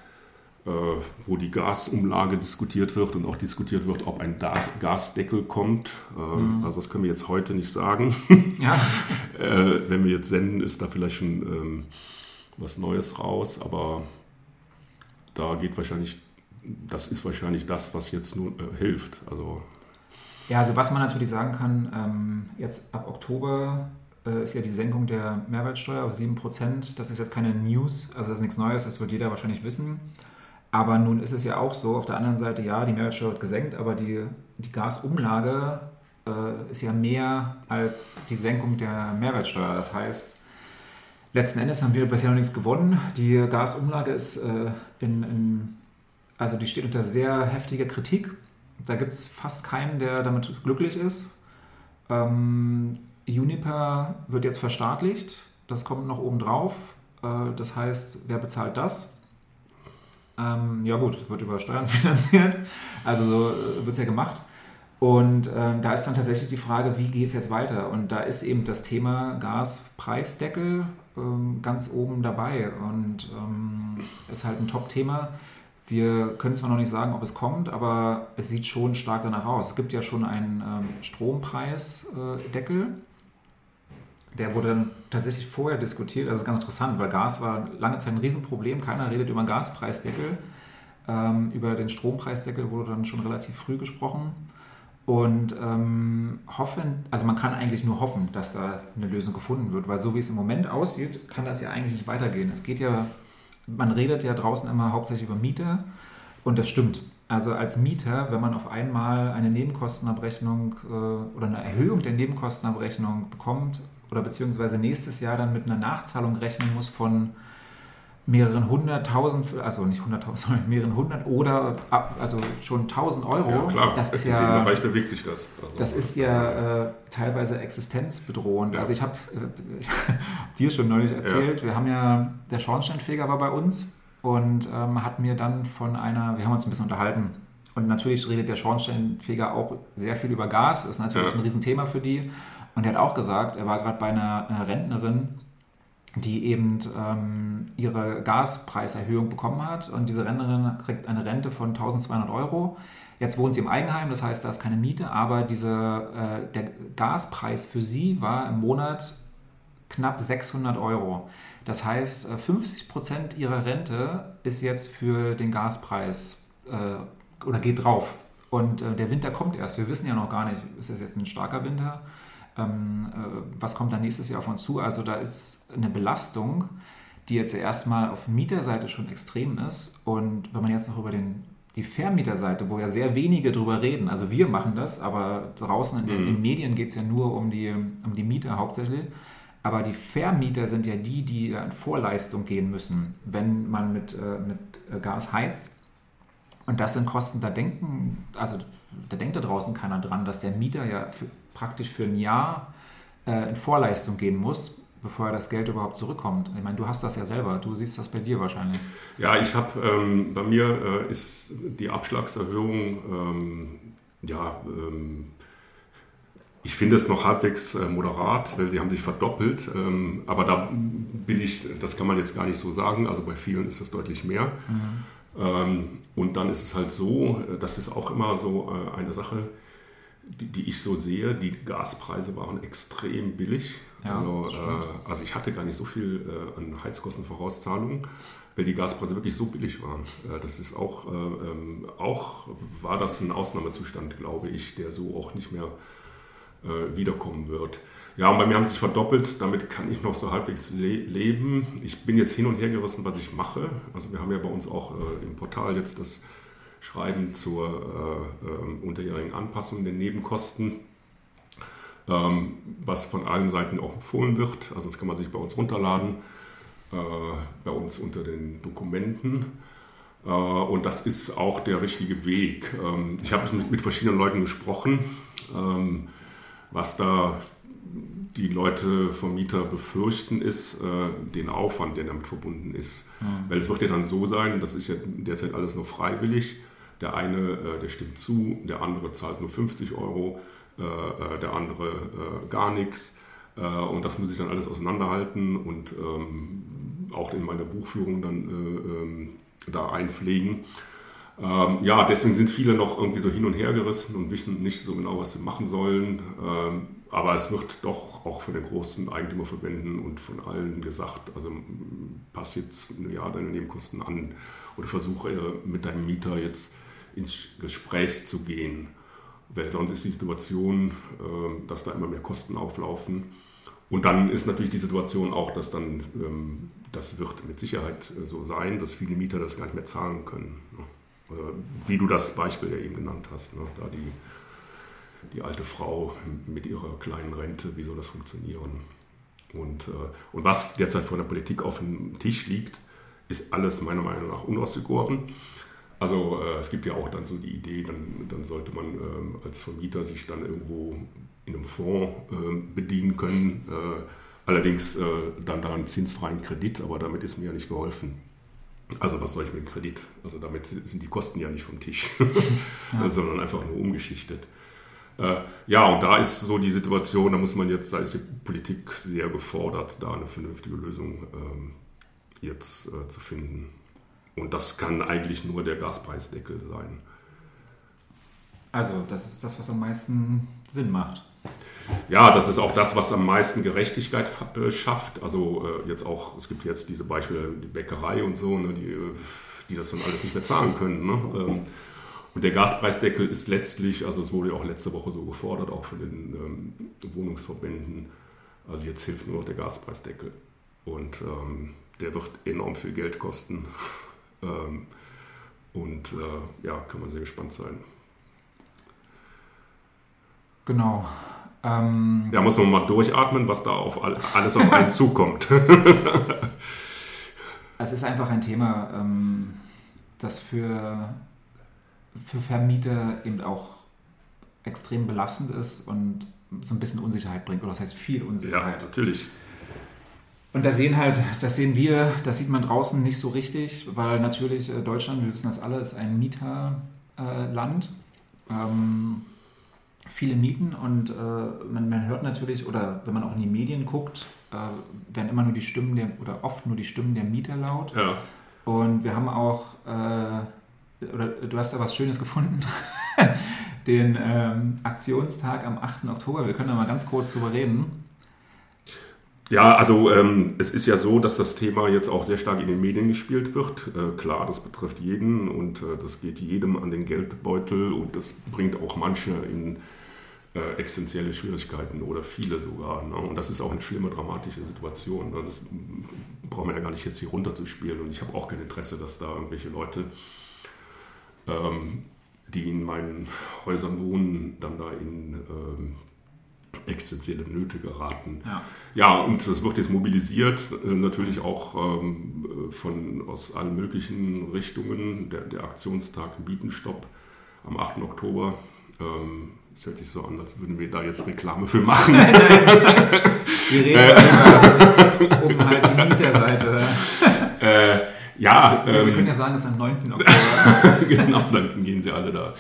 wo die Gasumlage diskutiert wird und auch diskutiert wird, ob ein Gasdeckel kommt. Mhm. Also das können wir jetzt heute nicht sagen. Ja. Wenn wir jetzt senden, ist da vielleicht schon was Neues raus, aber da geht wahrscheinlich, das ist wahrscheinlich das, was jetzt nur hilft. Also ja, also was man natürlich sagen kann, jetzt ab Oktober äh, ist ja die Senkung der Mehrwertsteuer auf sieben Prozent. Das ist jetzt keine News, also das ist nichts Neues, das wird jeder wahrscheinlich wissen. Aber nun ist es ja auch so, auf der anderen Seite, ja, die Mehrwertsteuer wird gesenkt, aber die, die Gasumlage äh, ist ja mehr als die Senkung der Mehrwertsteuer. Das heißt, letzten Endes haben wir bisher noch nichts gewonnen. Die Gasumlage ist äh, in, in, also die steht unter sehr heftiger Kritik. Da gibt es fast keinen, der damit glücklich ist. Ähm, Uniper wird jetzt verstaatlicht. Das kommt noch oben drauf. Äh, das heißt, wer bezahlt das? Ähm, ja gut, wird über Steuern finanziert. Also so äh, wird es ja gemacht. Und äh, da ist dann tatsächlich die Frage, wie geht es jetzt weiter? Und da ist eben das Thema Gaspreisdeckel ähm, ganz oben dabei und ähm, ist halt ein Top-Thema. Wir können zwar noch nicht sagen, ob es kommt, aber es sieht schon stark danach aus. Es gibt ja schon einen ähm, Strompreisdeckel. Der wurde dann tatsächlich vorher diskutiert. Das ist ganz interessant, weil Gas war lange Zeit ein Riesenproblem. Keiner redet über einen Gaspreisdeckel. Ähm, über den Strompreisdeckel wurde dann schon relativ früh gesprochen. Und ähm, hoffen, also man kann eigentlich nur hoffen, dass da eine Lösung gefunden wird, weil so wie es im Moment aussieht, kann das ja eigentlich nicht weitergehen. Es geht ja, man redet ja draußen immer hauptsächlich über Miete und das stimmt. Also als Mieter, wenn man auf einmal eine Nebenkostenabrechnung äh, oder eine Erhöhung der Nebenkostenabrechnung bekommt oder beziehungsweise nächstes Jahr dann mit einer Nachzahlung rechnen muss von mehreren hunderttausend, also nicht hunderttausend, sondern mehreren hundert oder ab, also schon tausend Euro. Ja, klar. Das ist in ja, dem Bereich bewegt sich das. Also, das ist ja äh, teilweise existenzbedrohend. Ja. Also ich habe äh, dir schon neulich erzählt, ja. Wir haben ja, der Schornsteinfeger war bei uns und ähm, hat mir dann von einer, wir haben uns ein bisschen unterhalten und natürlich redet der Schornsteinfeger auch sehr viel über Gas, das ist natürlich ja. ein Riesenthema für die und er hat auch gesagt, er war gerade bei einer, einer Rentnerin, die eben ähm, ihre Gaspreiserhöhung bekommen hat und diese Rentnerin kriegt eine Rente von eintausendzweihundert Euro. Jetzt wohnt sie im Eigenheim, das heißt, da ist keine Miete, aber diese, äh, der Gaspreis für sie war im Monat knapp sechshundert Euro. Das heißt, fünfzig Prozent ihrer Rente ist jetzt für den Gaspreis äh, oder geht drauf. Und äh, der Winter kommt erst. Wir wissen ja noch gar nicht, ist das jetzt ein starker Winter? Ähm, äh, was kommt dann nächstes Jahr auf uns zu? Also da ist eine Belastung, die jetzt ja erstmal auf Mieterseite schon extrem ist. Und wenn man jetzt noch über den, die Vermieterseite, wo ja sehr wenige drüber reden, also wir machen das, aber draußen in den, in den Medien geht es ja nur um die, um die Mieter hauptsächlich. Aber die Vermieter sind ja die, die in Vorleistung gehen müssen, wenn man mit, äh, mit Gas heizt. Und das sind Kosten, da denken, also da denkt da draußen keiner dran, dass der Mieter ja für, praktisch für ein Jahr äh, in Vorleistung gehen muss, bevor das Geld überhaupt zurückkommt. Ich meine, du hast das ja selber, du siehst das bei dir wahrscheinlich. Ja, ich habe, ähm, bei mir äh, ist die Abschlagserhöhung, ähm, ja, ähm, ich finde es noch halbwegs äh, moderat, weil die haben sich verdoppelt, ähm, aber da bin ich, das kann man jetzt gar nicht so sagen, also bei vielen ist das deutlich mehr. Mhm. Ähm, und dann ist es halt so, das ist auch immer so äh, eine Sache, die, die ich so sehe, die Gaspreise waren extrem billig. Ja, also, äh, also ich hatte gar nicht so viel äh, an Heizkostenvorauszahlungen, weil die Gaspreise wirklich so billig waren. Äh, das ist auch, äh, ähm, auch war das ein Ausnahmezustand, glaube ich, der so auch nicht mehr äh, wiederkommen wird. Ja, und bei mir haben sie sich verdoppelt, damit kann ich noch so halbwegs le- leben. Ich bin jetzt hin und her gerissen, was ich mache. Also wir haben ja bei uns auch äh, im Portal jetzt das Schreiben zur äh, äh, unterjährigen Anpassung der Nebenkosten, ähm, was von allen Seiten auch empfohlen wird. Also das kann man sich bei uns runterladen, äh, bei uns unter den Dokumenten. Äh, und das ist auch der richtige Weg. Ähm, ich habe mit, mit verschiedenen Leuten gesprochen, ähm, was da die Leute vom Mieter befürchten, ist äh, den Aufwand, der damit verbunden ist. Mhm. Weil es wird ja dann so sein, das ist ja derzeit alles nur freiwillig. Der eine, äh, der stimmt zu, der andere zahlt nur fünfzig Euro, äh, der andere äh, gar nichts. Äh, und das muss ich dann alles auseinanderhalten und ähm, auch in meiner Buchführung dann äh, ähm, da einpflegen. Ähm, ja, deswegen sind viele noch irgendwie so hin und her gerissen und wissen nicht so genau, was sie machen sollen. Ähm, aber es wird doch auch von den großen Eigentümerverbänden und von allen gesagt, also passt jetzt ja deine Nebenkosten an oder versuche mit deinem Mieter jetzt ins Gespräch zu gehen. Weil sonst ist die Situation, äh, dass da immer mehr Kosten auflaufen. Und dann ist natürlich die Situation auch, dass dann, ähm, das wird mit Sicherheit so sein, dass viele Mieter das gar nicht mehr zahlen können. Ne? Wie du das Beispiel ja eben genannt hast, ne? Da die, die alte Frau mit ihrer kleinen Rente, wie soll das funktionieren? Und, äh, und was derzeit von der Politik auf dem Tisch liegt, ist alles meiner Meinung nach unausgegoren. Also äh, es gibt ja auch dann so die Idee, dann, dann sollte man ähm, als Vermieter sich dann irgendwo in einem Fonds äh, bedienen können. Äh, allerdings äh, dann da einen zinsfreien Kredit, aber damit ist mir ja nicht geholfen. Also was soll ich mit dem Kredit? Also damit sind die Kosten ja nicht vom Tisch, ja. sondern einfach nur umgeschichtet. Äh, ja, und da ist so die Situation, da muss man jetzt, da ist die Politik sehr gefordert, da eine vernünftige Lösung ähm, jetzt äh, zu finden. Und das kann eigentlich nur der Gaspreisdeckel sein. Also das ist das, was am meisten Sinn macht. Ja, das ist auch das, was am meisten Gerechtigkeit äh, schafft. Also äh, jetzt auch, es gibt jetzt diese Beispiele, die Bäckerei und so, ne, die, die das dann alles nicht mehr zahlen können. Ne? Ähm, und der Gaspreisdeckel ist letztlich, also es wurde ja auch letzte Woche so gefordert, auch von den ähm, Wohnungsverbänden, also jetzt hilft nur noch der Gaspreisdeckel. Und ähm, der wird enorm viel Geld kosten. ähm, und äh, ja, kann man sehr gespannt sein. Genau. Ähm, ja, muss man mal durchatmen, was da auf all, alles auf einen zukommt. Es ist einfach ein Thema, ähm, das für, für Vermieter eben auch extrem belastend ist und so ein bisschen Unsicherheit bringt. Oder das heißt viel Unsicherheit. Ja, natürlich. Und das sehen halt, das sehen wir, das sieht man draußen nicht so richtig, weil natürlich äh, Deutschland, wir wissen das alle, ist ein Mieterland. Äh, ähm, viele Mieten und äh, man, man hört natürlich, oder wenn man auch in die Medien guckt, äh, werden immer nur die Stimmen der, oder oft nur die Stimmen der Mieter laut. Ja. Und wir haben auch, äh, oder du hast da was Schönes gefunden, den ähm, Aktionstag am achten Oktober. Wir können da mal ganz kurz drüber reden. Ja, also ähm, es ist ja so, dass das Thema jetzt auch sehr stark in den Medien gespielt wird. Äh, klar, das betrifft jeden und äh, das geht jedem an den Geldbeutel und das bringt auch manche in äh, existenzielle Schwierigkeiten oder viele sogar. Ne? Und das ist auch eine schlimme, dramatische Situation. Ne? Das brauchen wir ja gar nicht jetzt hier runterzuspielen und ich habe auch kein Interesse, dass da irgendwelche Leute, ähm, die in meinen Häusern wohnen, dann da in ähm, existenzielle Nöte geraten. Ja. ja, und das wird jetzt mobilisiert, äh, natürlich auch ähm, von, aus allen möglichen Richtungen. Der, der Aktionstag Mietenstopp am achten Oktober. Ähm, es hört sich so an, als würden wir da jetzt Reklame für machen. Wir reden immer um halt die Mieterseite. äh, ja, wir, ähm, wir können ja sagen, es ist am neunten Oktober. Genau, dann gehen sie alle da.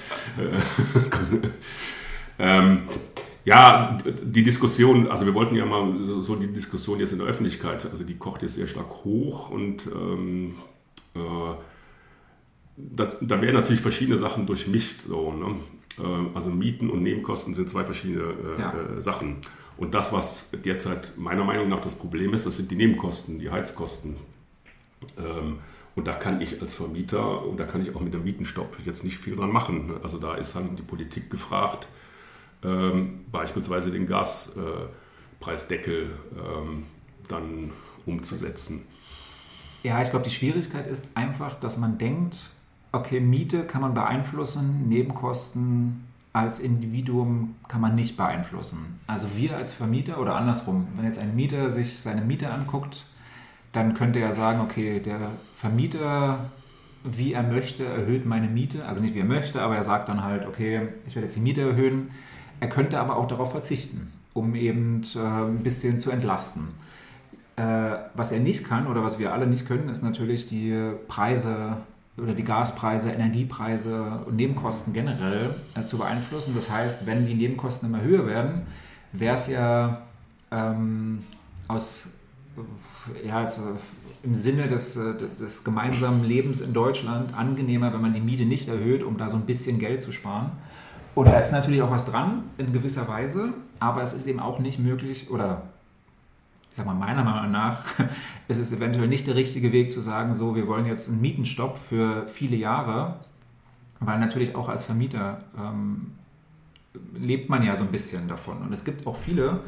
ähm, Ja, die Diskussion, also wir wollten ja mal so, so die Diskussion jetzt in der Öffentlichkeit, also die kocht jetzt sehr stark hoch und ähm, äh, das, da werden natürlich verschiedene Sachen durchmischt. So, ne? äh, also Mieten und Nebenkosten sind zwei verschiedene äh, ja. äh, Sachen. Und das, was derzeit meiner Meinung nach das Problem ist, das sind die Nebenkosten, die Heizkosten. Ähm, und da kann ich als Vermieter und da kann ich auch mit dem Mietenstopp jetzt nicht viel dran machen. Also da ist dann die Politik gefragt, Ähm, beispielsweise den Gaspreisdeckel äh, ähm, dann umzusetzen. Ja, ich glaube, die Schwierigkeit ist einfach, dass man denkt, okay, Miete kann man beeinflussen, Nebenkosten als Individuum kann man nicht beeinflussen. Also wir als Vermieter oder andersrum, wenn jetzt ein Mieter sich seine Miete anguckt, dann könnte er sagen, okay, der Vermieter, wie er möchte, erhöht meine Miete. Also nicht wie er möchte, aber er sagt dann halt, okay, ich werde jetzt die Miete erhöhen. Er könnte aber auch darauf verzichten, um eben äh, ein bisschen zu entlasten. Äh, was er nicht kann oder was wir alle nicht können, ist natürlich die Preise oder die Gaspreise, Energiepreise und Nebenkosten generell äh, zu beeinflussen. Das heißt, wenn die Nebenkosten immer höher werden, wäre es ja ähm, aus, ja, also im Sinne des, des gemeinsamen Lebens in Deutschland angenehmer, wenn man die Miete nicht erhöht, um da so ein bisschen Geld zu sparen. Und da ist natürlich auch was dran, in gewisser Weise, aber es ist eben auch nicht möglich, oder ich sag mal, meiner Meinung nach, ist es eventuell nicht der richtige Weg zu sagen, so, wir wollen jetzt einen Mietenstopp für viele Jahre, weil natürlich auch als Vermieter ähm, lebt man ja so ein bisschen davon. Und es gibt auch viele,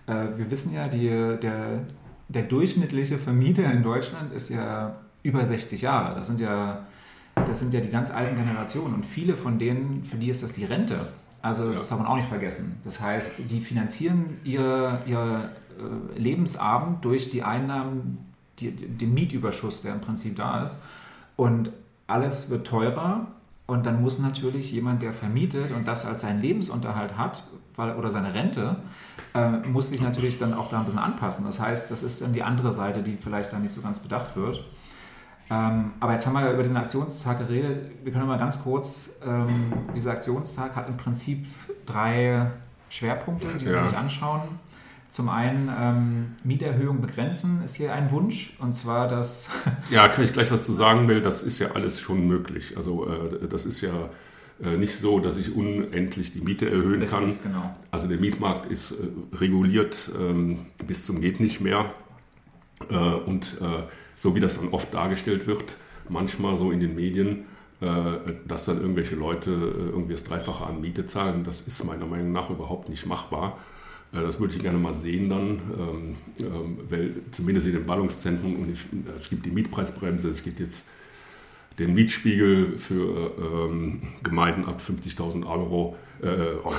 äh, wir wissen ja, die, der, der durchschnittliche Vermieter in Deutschland ist ja über sechzig Jahre. Das sind ja, das sind ja die ganz alten Generationen und viele von denen, für die ist das die Rente. Also das darf man auch nicht vergessen. Das heißt, die finanzieren ihr, ihr äh, Lebensabend durch die Einnahmen, die, den Mietüberschuss, der im Prinzip da ist. Und alles wird teurer und dann muss natürlich jemand, der vermietet und das als seinen Lebensunterhalt hat weil, oder seine Rente, äh, muss sich natürlich dann auch da ein bisschen anpassen. Das heißt, das ist dann die andere Seite, die vielleicht da nicht so ganz bedacht wird. Ähm, aber jetzt haben wir über den Aktionstag geredet. Wir können mal ganz kurz, ähm, dieser Aktionstag hat im Prinzip drei Schwerpunkte, die Sie ja. sich anschauen. Zum einen ähm, Mieterhöhung begrenzen ist hier ein Wunsch und zwar das... Ja, kann ich gleich was zu sagen will, das ist ja alles schon möglich. Also äh, das ist ja äh, nicht so, dass ich unendlich die Miete erhöhen Richtig, kann. Genau. Also der Mietmarkt ist äh, reguliert ähm, bis zum geht nicht mehr äh, und äh, so wie das dann oft dargestellt wird, manchmal so in den Medien, äh, dass dann irgendwelche Leute äh, irgendwie das Dreifache an Miete zahlen, das ist meiner Meinung nach überhaupt nicht machbar. Das würde ich gerne mal sehen dann, ähm, weil zumindest in den Ballungszentren, und es gibt die Mietpreisbremse, es gibt jetzt den Mietspiegel für ähm, Gemeinden ab fünfzigtausend Euro, äh, Euro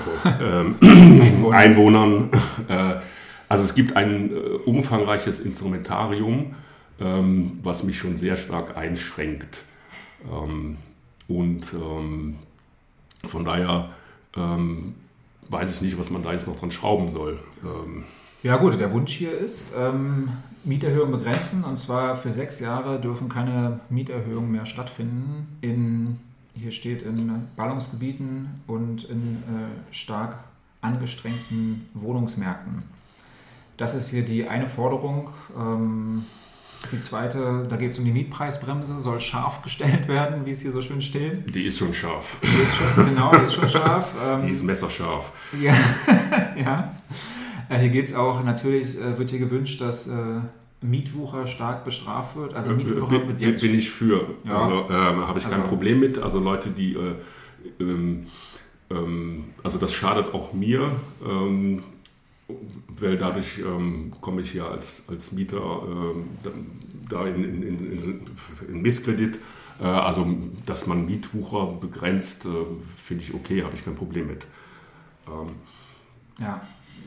ähm, Einwohnern. Äh, also es gibt ein äh, umfangreiches Instrumentarium, ähm, was mich schon sehr stark einschränkt. Ähm, und ähm, von daher... Ähm, weiß ich nicht, was man da jetzt noch dran schrauben soll. Ähm ja gut, der Wunsch hier ist, ähm, Mieterhöhung begrenzen und zwar für sechs Jahre dürfen keine Mieterhöhungen mehr stattfinden. In, hier steht in Ballungsgebieten und in äh, stark angestrengten Wohnungsmärkten. Das ist hier die eine Forderung. Ähm, Die zweite, da geht es um die Mietpreisbremse, soll scharf gestellt werden, wie es hier so schön steht. Die ist schon scharf. Die ist schon, genau, die ist schon scharf. Ähm, die ist messerscharf. Ja, ja. Äh, hier geht es auch, natürlich äh, wird hier gewünscht, dass äh, Mietwucher stark bestraft wird. Also Mietwucher bin, wird jetzt... Bin ich für. Ja. Also ähm, habe ich kein also, Problem mit. Also Leute, die... Äh, ähm, ähm, also das schadet auch mir. Ähm, weil dadurch ähm, komme ich ja als, als Mieter ähm, da in, in, in, in Misskredit. Äh, also, dass man Mietwucher begrenzt, äh, finde ich okay, habe ich kein Problem mit. Ähm, ja.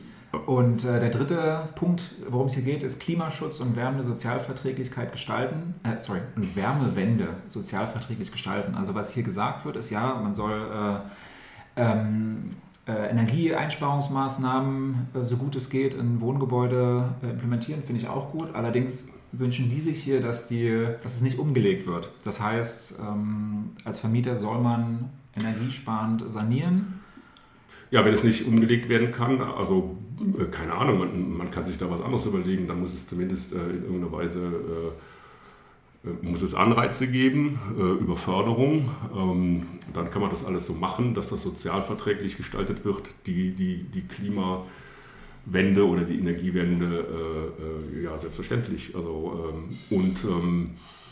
Und äh, der dritte Punkt, worum es hier geht, ist Klimaschutz und Wärme Sozialverträglichkeit gestalten. Äh, sorry, und Wärmewende sozialverträglich gestalten. Also was hier gesagt wird, ist ja, man soll... Äh, ähm, Äh, Energieeinsparungsmaßnahmen, äh, so gut es geht, in Wohngebäude äh, implementieren, finde ich auch gut. Allerdings wünschen die sich hier, dass, die, dass es nicht umgelegt wird. Das heißt, ähm, als Vermieter soll man energiesparend sanieren. Ja, wenn es nicht umgelegt werden kann, also äh, keine Ahnung, man, man kann sich da was anderes überlegen, dann muss es zumindest äh, in irgendeiner Weise... Äh, muss es Anreize geben äh, über Förderung. Ähm, dann kann man das alles so machen, dass das sozialverträglich gestaltet wird, die, die, die Klimawende oder die Energiewende, äh, äh, ja selbstverständlich. Also, ähm, und ähm,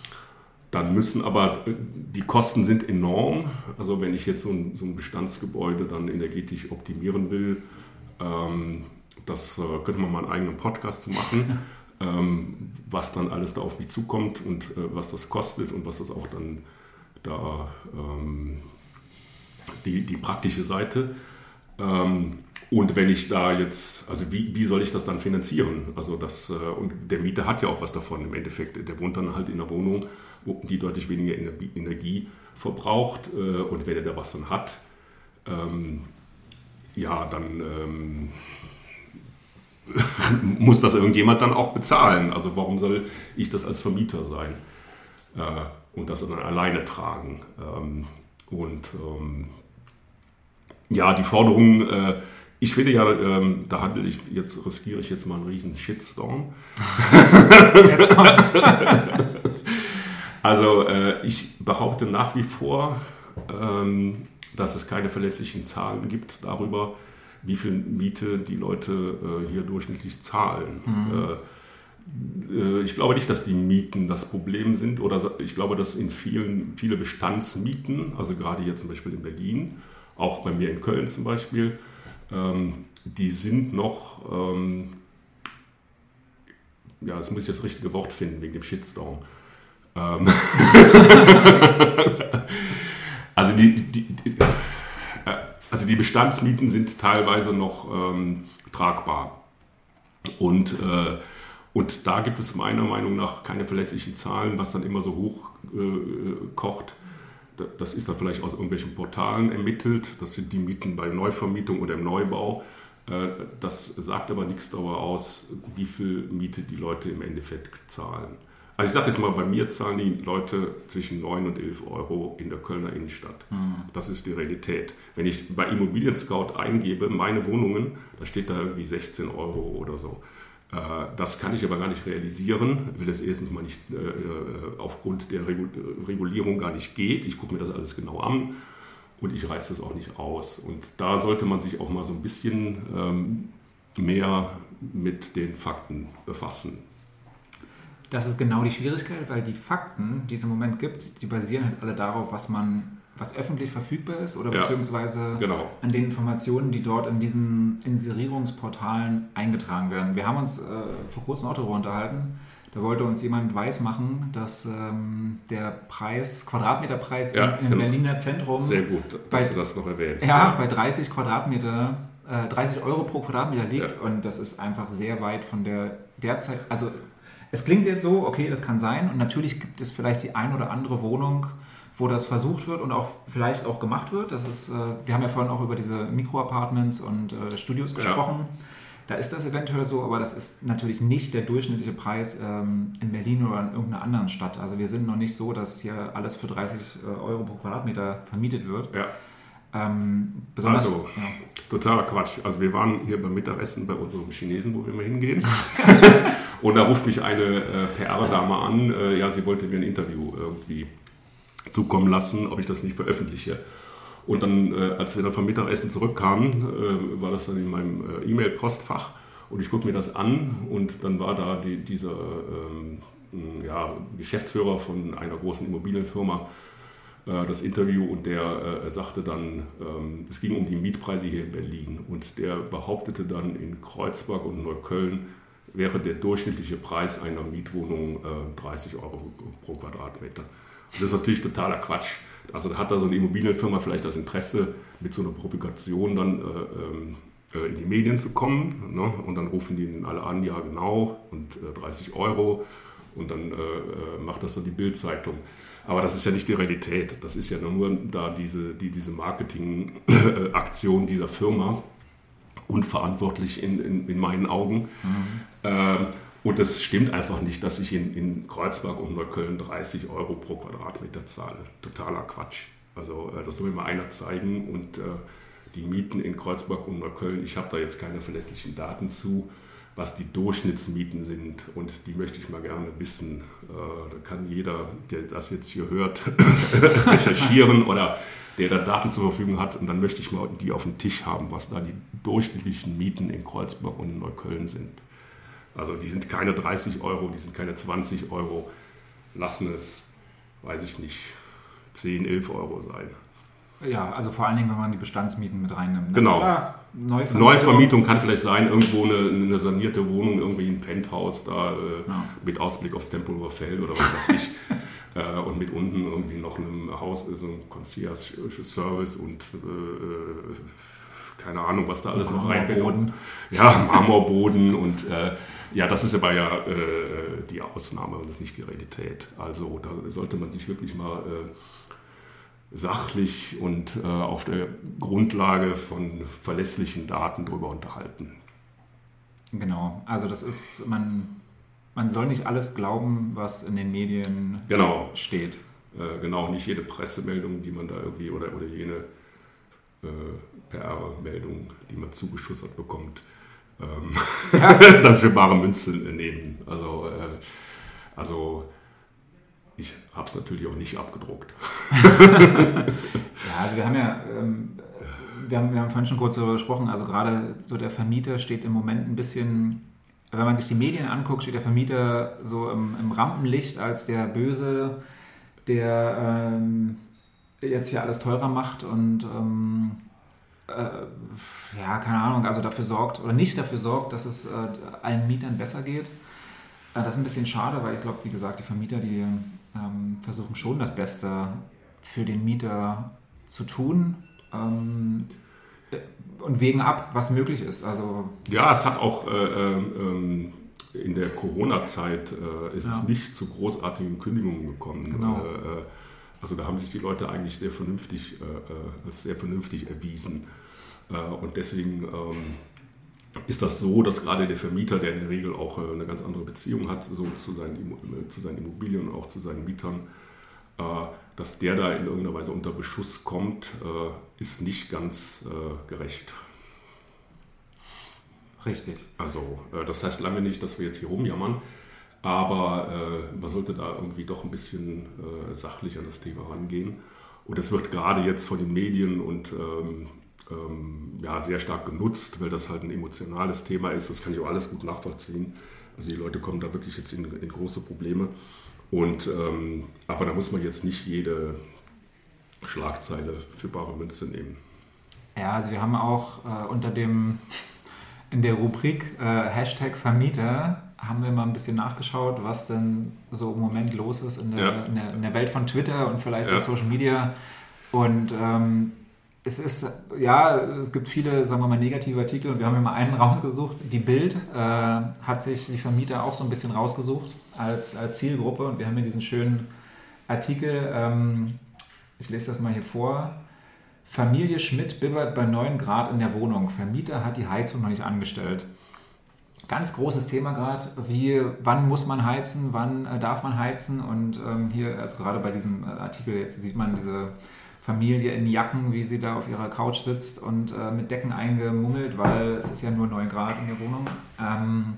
dann müssen aber, die Kosten sind enorm. Also wenn ich jetzt so ein, so ein Bestandsgebäude dann energetisch optimieren will, ähm, das äh, könnte man mal einen eigenen Podcast zu machen. Ähm, was dann alles da auf mich zukommt und äh, was das kostet und was das auch dann da ähm, die, die praktische Seite. Ähm, und wenn ich da jetzt, also wie, wie soll ich das dann finanzieren? Also das, äh, und der Mieter hat ja auch was davon im Endeffekt. Der wohnt dann halt in einer Wohnung, die deutlich weniger Energie, Energie verbraucht äh, und wenn er da was dann hat, ähm, ja, dann... Ähm, muss das irgendjemand dann auch bezahlen. Also warum soll ich das als Vermieter sein äh, und das dann alleine tragen? Ähm, und ähm, ja, die Forderungen, äh, ich finde ja, ähm, da handle ich, jetzt riskiere ich jetzt mal einen riesen Shitstorm. Jetzt kommt's. Also äh, ich behaupte nach wie vor, ähm, dass es keine verlässlichen Zahlen gibt darüber, wie viel Miete die Leute äh, hier durchschnittlich zahlen. Mhm. Äh, ich glaube nicht, dass die Mieten das Problem sind. Oder ich glaube, dass in vielen, viele Bestandsmieten, also gerade hier zum Beispiel in Berlin, auch bei mir in Köln zum Beispiel, ähm, die sind noch ähm, ja, jetzt muss ich das richtige Wort finden wegen dem Shitstorm. Ähm also, die, die, die, also die Bestandsmieten sind teilweise noch ähm, tragbar. Und, äh, und da gibt es meiner Meinung nach keine verlässlichen Zahlen, was dann immer so hoch äh, kocht. Das ist dann vielleicht aus irgendwelchen Portalen ermittelt. Das sind die Mieten bei Neuvermietung oder im Neubau. Das sagt aber nichts darüber aus, wie viel Miete die Leute im Endeffekt zahlen. Also ich sage jetzt mal, bei mir zahlen die Leute zwischen neun und elf Euro in der Kölner Innenstadt. Mhm. Das ist die Realität. Wenn ich bei Immobilien Scout eingebe, meine Wohnungen, da steht da irgendwie sechzehn Euro oder so. Das kann ich aber gar nicht realisieren, weil es erstens mal nicht äh, aufgrund der Regulierung gar nicht geht. Ich gucke mir das alles genau an und ich reize das auch nicht aus. Und da sollte man sich auch mal so ein bisschen ähm, mehr mit den Fakten befassen. Das ist genau die Schwierigkeit, weil die Fakten, die es im Moment gibt, die basieren halt alle darauf, was man was öffentlich verfügbar ist oder ja, beziehungsweise genau. an den Informationen, die dort in diesen Inserierungsportalen eingetragen werden. Wir haben uns äh, vor kurzem auch darüber unterhalten, da wollte uns jemand weismachen, dass ähm, der Preis, Quadratmeterpreis ja, im, im genau. Berliner Zentrum sehr gut, dass bei, du das noch erwähnst. Ja, ja. bei dreißig Quadratmeter, äh, dreißig Euro pro Quadratmeter liegt ja. und das ist einfach sehr weit von der derzeit, also es klingt jetzt so, okay, das kann sein und natürlich gibt es vielleicht die ein oder andere Wohnung, wo das versucht wird und auch vielleicht auch gemacht wird. Das ist, äh, wir haben ja vorhin auch über diese Mikroapartments und äh, Studios gesprochen. Ja. Da ist das eventuell so, aber das ist natürlich nicht der durchschnittliche Preis ähm, in Berlin oder in irgendeiner anderen Stadt. Also wir sind noch nicht so, dass hier alles für dreißig Euro pro Quadratmeter vermietet wird. Ja. Ähm, also, ja. totaler Quatsch. Also wir waren hier beim Mittagessen bei unserem Chinesen, wo wir immer hingehen. Und da ruft mich eine äh, P R-Dame an. Äh, ja, sie wollte mir ein Interview irgendwie zukommen lassen, ob ich das nicht veröffentliche. Und dann, äh, als wir dann vom Mittagessen zurückkamen, äh, war das dann in meinem äh, E-Mail-Postfach und ich gucke mir das an und dann war da die, dieser ähm, ja, Geschäftsführer von einer großen Immobilienfirma, äh, das Interview und der äh, sagte dann, ähm, es ging um die Mietpreise hier in Berlin und der behauptete dann, in Kreuzberg und Neukölln wäre der durchschnittliche Preis einer Mietwohnung äh, dreißig Euro pro Quadratmeter. Das ist natürlich totaler Quatsch. Also da hat da so eine Immobilienfirma vielleicht das Interesse, mit so einer Provokation dann äh, äh, in die Medien zu kommen. Ne? Und dann rufen die ihn alle an, ja genau, und äh, dreißig Euro. Und dann äh, macht das dann die Bild-Zeitung. Aber das ist ja nicht die Realität. Das ist ja nur da diese, die, diese Marketingaktion dieser Firma unverantwortlich in, in, in meinen Augen. Mhm. Ähm, Und es stimmt einfach nicht, dass ich in, in Kreuzberg und Neukölln dreißig Euro pro Quadratmeter zahle. Totaler Quatsch. Also das soll mir mal einer zeigen. Und äh, die Mieten in Kreuzberg und Neukölln, ich habe da jetzt keine verlässlichen Daten zu, was die Durchschnittsmieten sind. Und die möchte ich mal gerne wissen. Äh, da kann jeder, der das jetzt hier hört, recherchieren oder der da Daten zur Verfügung hat. Und dann möchte ich mal die auf dem Tisch haben, was da die durchschnittlichen Mieten in Kreuzberg und in Neukölln sind. Also die sind keine dreißig Euro, die sind keine zwanzig Euro. Lassen es, weiß ich nicht, zehn, elf Euro sein. Ja, also vor allen Dingen, wenn man die Bestandsmieten mit reinnimmt. Genau. Also klar, Neuvermietung. Neuvermietung kann vielleicht sein, irgendwo eine, eine sanierte Wohnung, irgendwie ein Penthouse da äh, ja. mit Ausblick aufs Tempelhofer Feld oder was weiß ich. äh, und mit unten irgendwie noch einem Haus, so ein Concierge-Service und äh, keine Ahnung, was da alles noch reinboden. Ja, Marmorboden und äh, ja, das ist aber ja äh, die Ausnahme und das ist nicht die Realität. Also da sollte man sich wirklich mal äh, sachlich und äh, auf der Grundlage von verlässlichen Daten drüber unterhalten. Genau, also das ist, man, man soll nicht alles glauben, was in den Medien genau. steht. Äh, genau, nicht jede Pressemeldung, die man da irgendwie oder, oder jene äh, P R-Meldung, die man zugeschussert bekommt, ähm, ja. dann für bare Münze nehmen. Also, äh, also ich habe es natürlich auch nicht abgedruckt. Ja, also wir haben ja, ähm, wir haben, wir haben vorhin schon kurz darüber gesprochen, also gerade so der Vermieter steht im Moment ein bisschen, wenn man sich die Medien anguckt, steht der Vermieter so im, im Rampenlicht als der Böse, der ähm, jetzt hier alles teurer macht und ähm, äh, ja, keine Ahnung, also dafür sorgt oder nicht dafür sorgt, dass es äh, allen Mietern besser geht. Das ist ein bisschen schade, weil ich glaube, wie gesagt, die Vermieter, die ähm, versuchen schon das Beste für den Mieter zu tun ähm, und wägen ab, was möglich ist. Also ja, es hat auch äh, ähm, in der Corona-Zeit äh, ist ja. es nicht zu großartigen Kündigungen gekommen. Genau. Äh, also da haben sich die Leute eigentlich sehr vernünftig, äh, sehr vernünftig erwiesen. Äh, und deswegen ähm, ist das so, dass gerade der Vermieter, der in der Regel auch äh, eine ganz andere Beziehung hat, so zu seinen, zu seinen Immobilien und auch zu seinen Mietern, äh, dass der da in irgendeiner Weise unter Beschuss kommt, äh, ist nicht ganz äh, gerecht. Richtig. Also äh, das heißt lange nicht, dass wir jetzt hier rumjammern, aber äh, man sollte da irgendwie doch ein bisschen äh, sachlich an das Thema rangehen. Und es wird gerade jetzt von den Medien und ähm, ähm, ja, sehr stark genutzt, weil das halt ein emotionales Thema ist. Das kann ich auch alles gut nachvollziehen. Also die Leute kommen da wirklich jetzt in, in große Probleme. Und, ähm, aber da muss man jetzt nicht jede Schlagzeile für bare Münze nehmen. Ja, also wir haben auch äh, unter dem, in der Rubrik äh, Hashtag Vermieter, haben wir mal ein bisschen nachgeschaut, was denn so im Moment los ist in der, ja. in der, in der Welt von Twitter und vielleicht ja. der Social Media. Und ähm, es ist, ja, es gibt viele, sagen wir mal, negative Artikel und wir haben hier mal einen rausgesucht. Die Bild äh, hat sich die Vermieter auch so ein bisschen rausgesucht als, als Zielgruppe und wir haben hier diesen schönen Artikel, ähm, ich lese das mal hier vor. Familie Schmidt bibbert bei neun Grad in der Wohnung. Vermieter hat die Heizung noch nicht angestellt. Ganz großes Thema gerade, wie, wann muss man heizen, wann äh, darf man heizen und ähm, hier, also gerade bei diesem Artikel jetzt sieht man diese Familie in Jacken, wie sie da auf ihrer Couch sitzt und äh, mit Decken eingemummelt, weil es ist ja nur neun Grad in der Wohnung. Ähm,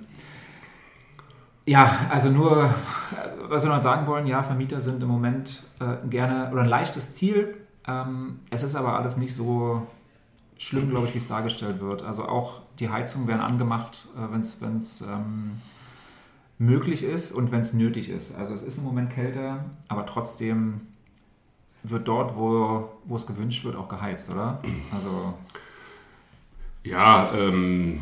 ja, also nur, was wir noch sagen wollen, ja, Vermieter sind im Moment äh, gerne, oder ein leichtes Ziel. Ähm, es ist aber alles nicht so schlimm, glaube ich, wie es dargestellt wird. Also auch die Heizungen werden angemacht, äh, wenn es ähm, möglich ist und wenn es nötig ist. Also es ist im Moment kälter, aber trotzdem wird dort, wo, wo es gewünscht wird, auch geheizt, oder? Also ja, ähm,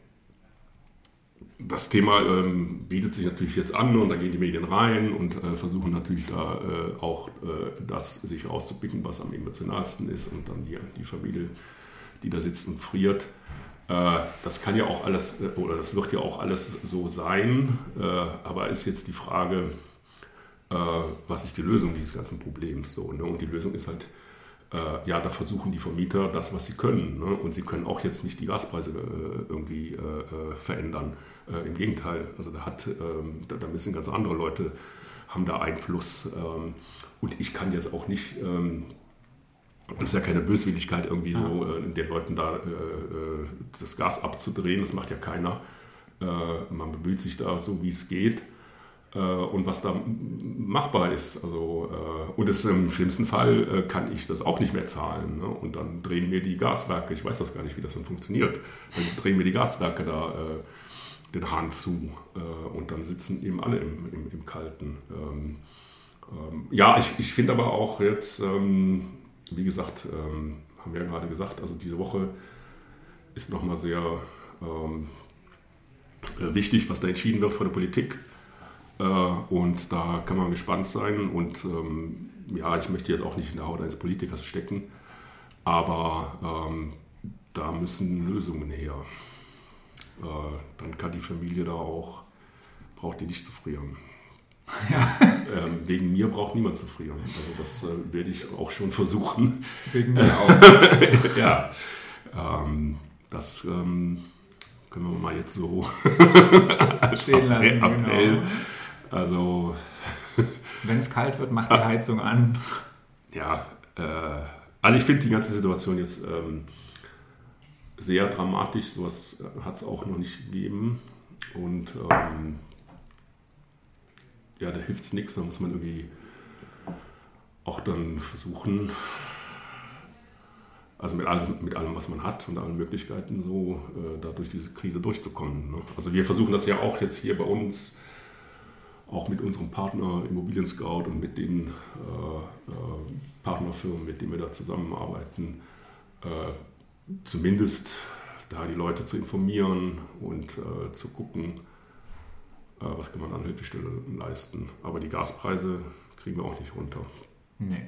das Thema ähm, bietet sich natürlich jetzt an und da gehen die Medien rein und äh, versuchen natürlich da äh, auch äh, das sich rauszupicken, was am emotionalsten ist und dann die, die Familie, die da sitzt und friert. Äh, das kann ja auch alles, äh, oder das wird ja auch alles so sein, äh, aber ist jetzt die Frage, äh, was ist die Lösung dieses ganzen Problems? So, ne? Und die Lösung ist halt, äh, ja, da versuchen die Vermieter das, was sie können. Ne? Und sie können auch jetzt nicht die Gaspreise äh, irgendwie äh, verändern. Äh, Im Gegenteil, also da, hat, ähm, da, da müssen ganz andere Leute, haben da Einfluss. Ähm, und ich kann jetzt auch nicht, ähm, das ist ja keine Böswilligkeit, irgendwie so äh, den Leuten da äh, das Gas abzudrehen, das macht ja keiner. Äh, man bemüht sich da so, wie es geht. Und was da machbar ist. Also, äh, und es, im schlimmsten Fall äh, kann ich das auch nicht mehr zahlen. Ne? Und dann drehen mir die Gaswerke, ich weiß das gar nicht, wie das dann funktioniert, dann drehen mir die Gaswerke da äh, den Hahn zu. Äh, und dann sitzen eben alle im, im, im Kalten. Ähm, ähm, ja, ich, ich finde aber auch jetzt, ähm, wie gesagt, ähm, haben wir ja gerade gesagt, also diese Woche ist nochmal sehr ähm, wichtig, was da entschieden wird von der Politik. Und da kann man gespannt sein und ähm, ja, ich möchte jetzt auch nicht in der Haut eines Politikers stecken, aber ähm, da müssen Lösungen her. Äh, dann kann die Familie da auch, braucht die nicht zu frieren. Ja. Ähm, wegen mir braucht niemand zu frieren, also das äh, werde ich auch schon versuchen. Wegen mir auch. Ja, ähm, das ähm, können wir mal jetzt so stehen lassen. Appell. Genau. Also, wenn es kalt wird, macht die Heizung an. Ja, äh, also ich finde die ganze Situation jetzt ähm, sehr dramatisch. Sowas hat es auch noch nicht gegeben. Und ähm, ja, da hilft es nichts. Da muss man irgendwie auch dann versuchen, also mit allem, mit allem, was man hat und allen Möglichkeiten, so äh, da durch diese Krise durchzukommen. Ne? Also wir versuchen das ja auch jetzt hier bei uns, auch mit unserem Partner Immobilien Scout und mit den äh, äh, Partnerfirmen, mit denen wir da zusammenarbeiten, äh, zumindest da die Leute zu informieren und äh, zu gucken, was kann man an Hilfestelle leisten. Aber die Gaspreise kriegen wir auch nicht runter. Nee.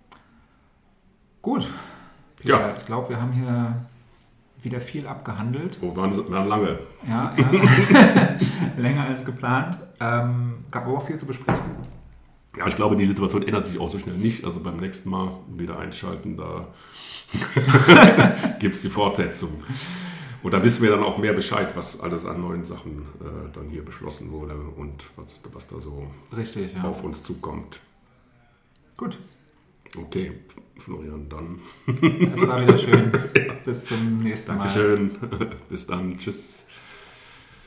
Gut. Peter, Ja. Ich glaube, wir haben hier wieder viel abgehandelt. Oh, waren, waren lange. Ja, ja. Länger als geplant. Ähm, gab aber auch viel zu besprechen. Ja, ich glaube, die Situation ändert sich auch so schnell nicht. Also beim nächsten Mal wieder einschalten, da gibt es die Fortsetzung. Und da wissen wir dann auch mehr Bescheid, was alles an neuen Sachen äh, dann hier beschlossen wurde und was, was da so Richtig, ja. auf uns zukommt. Gut. Okay, Florian, dann. Es war wieder schön. Bis zum nächsten Mal. Dankeschön. Bis dann. Tschüss.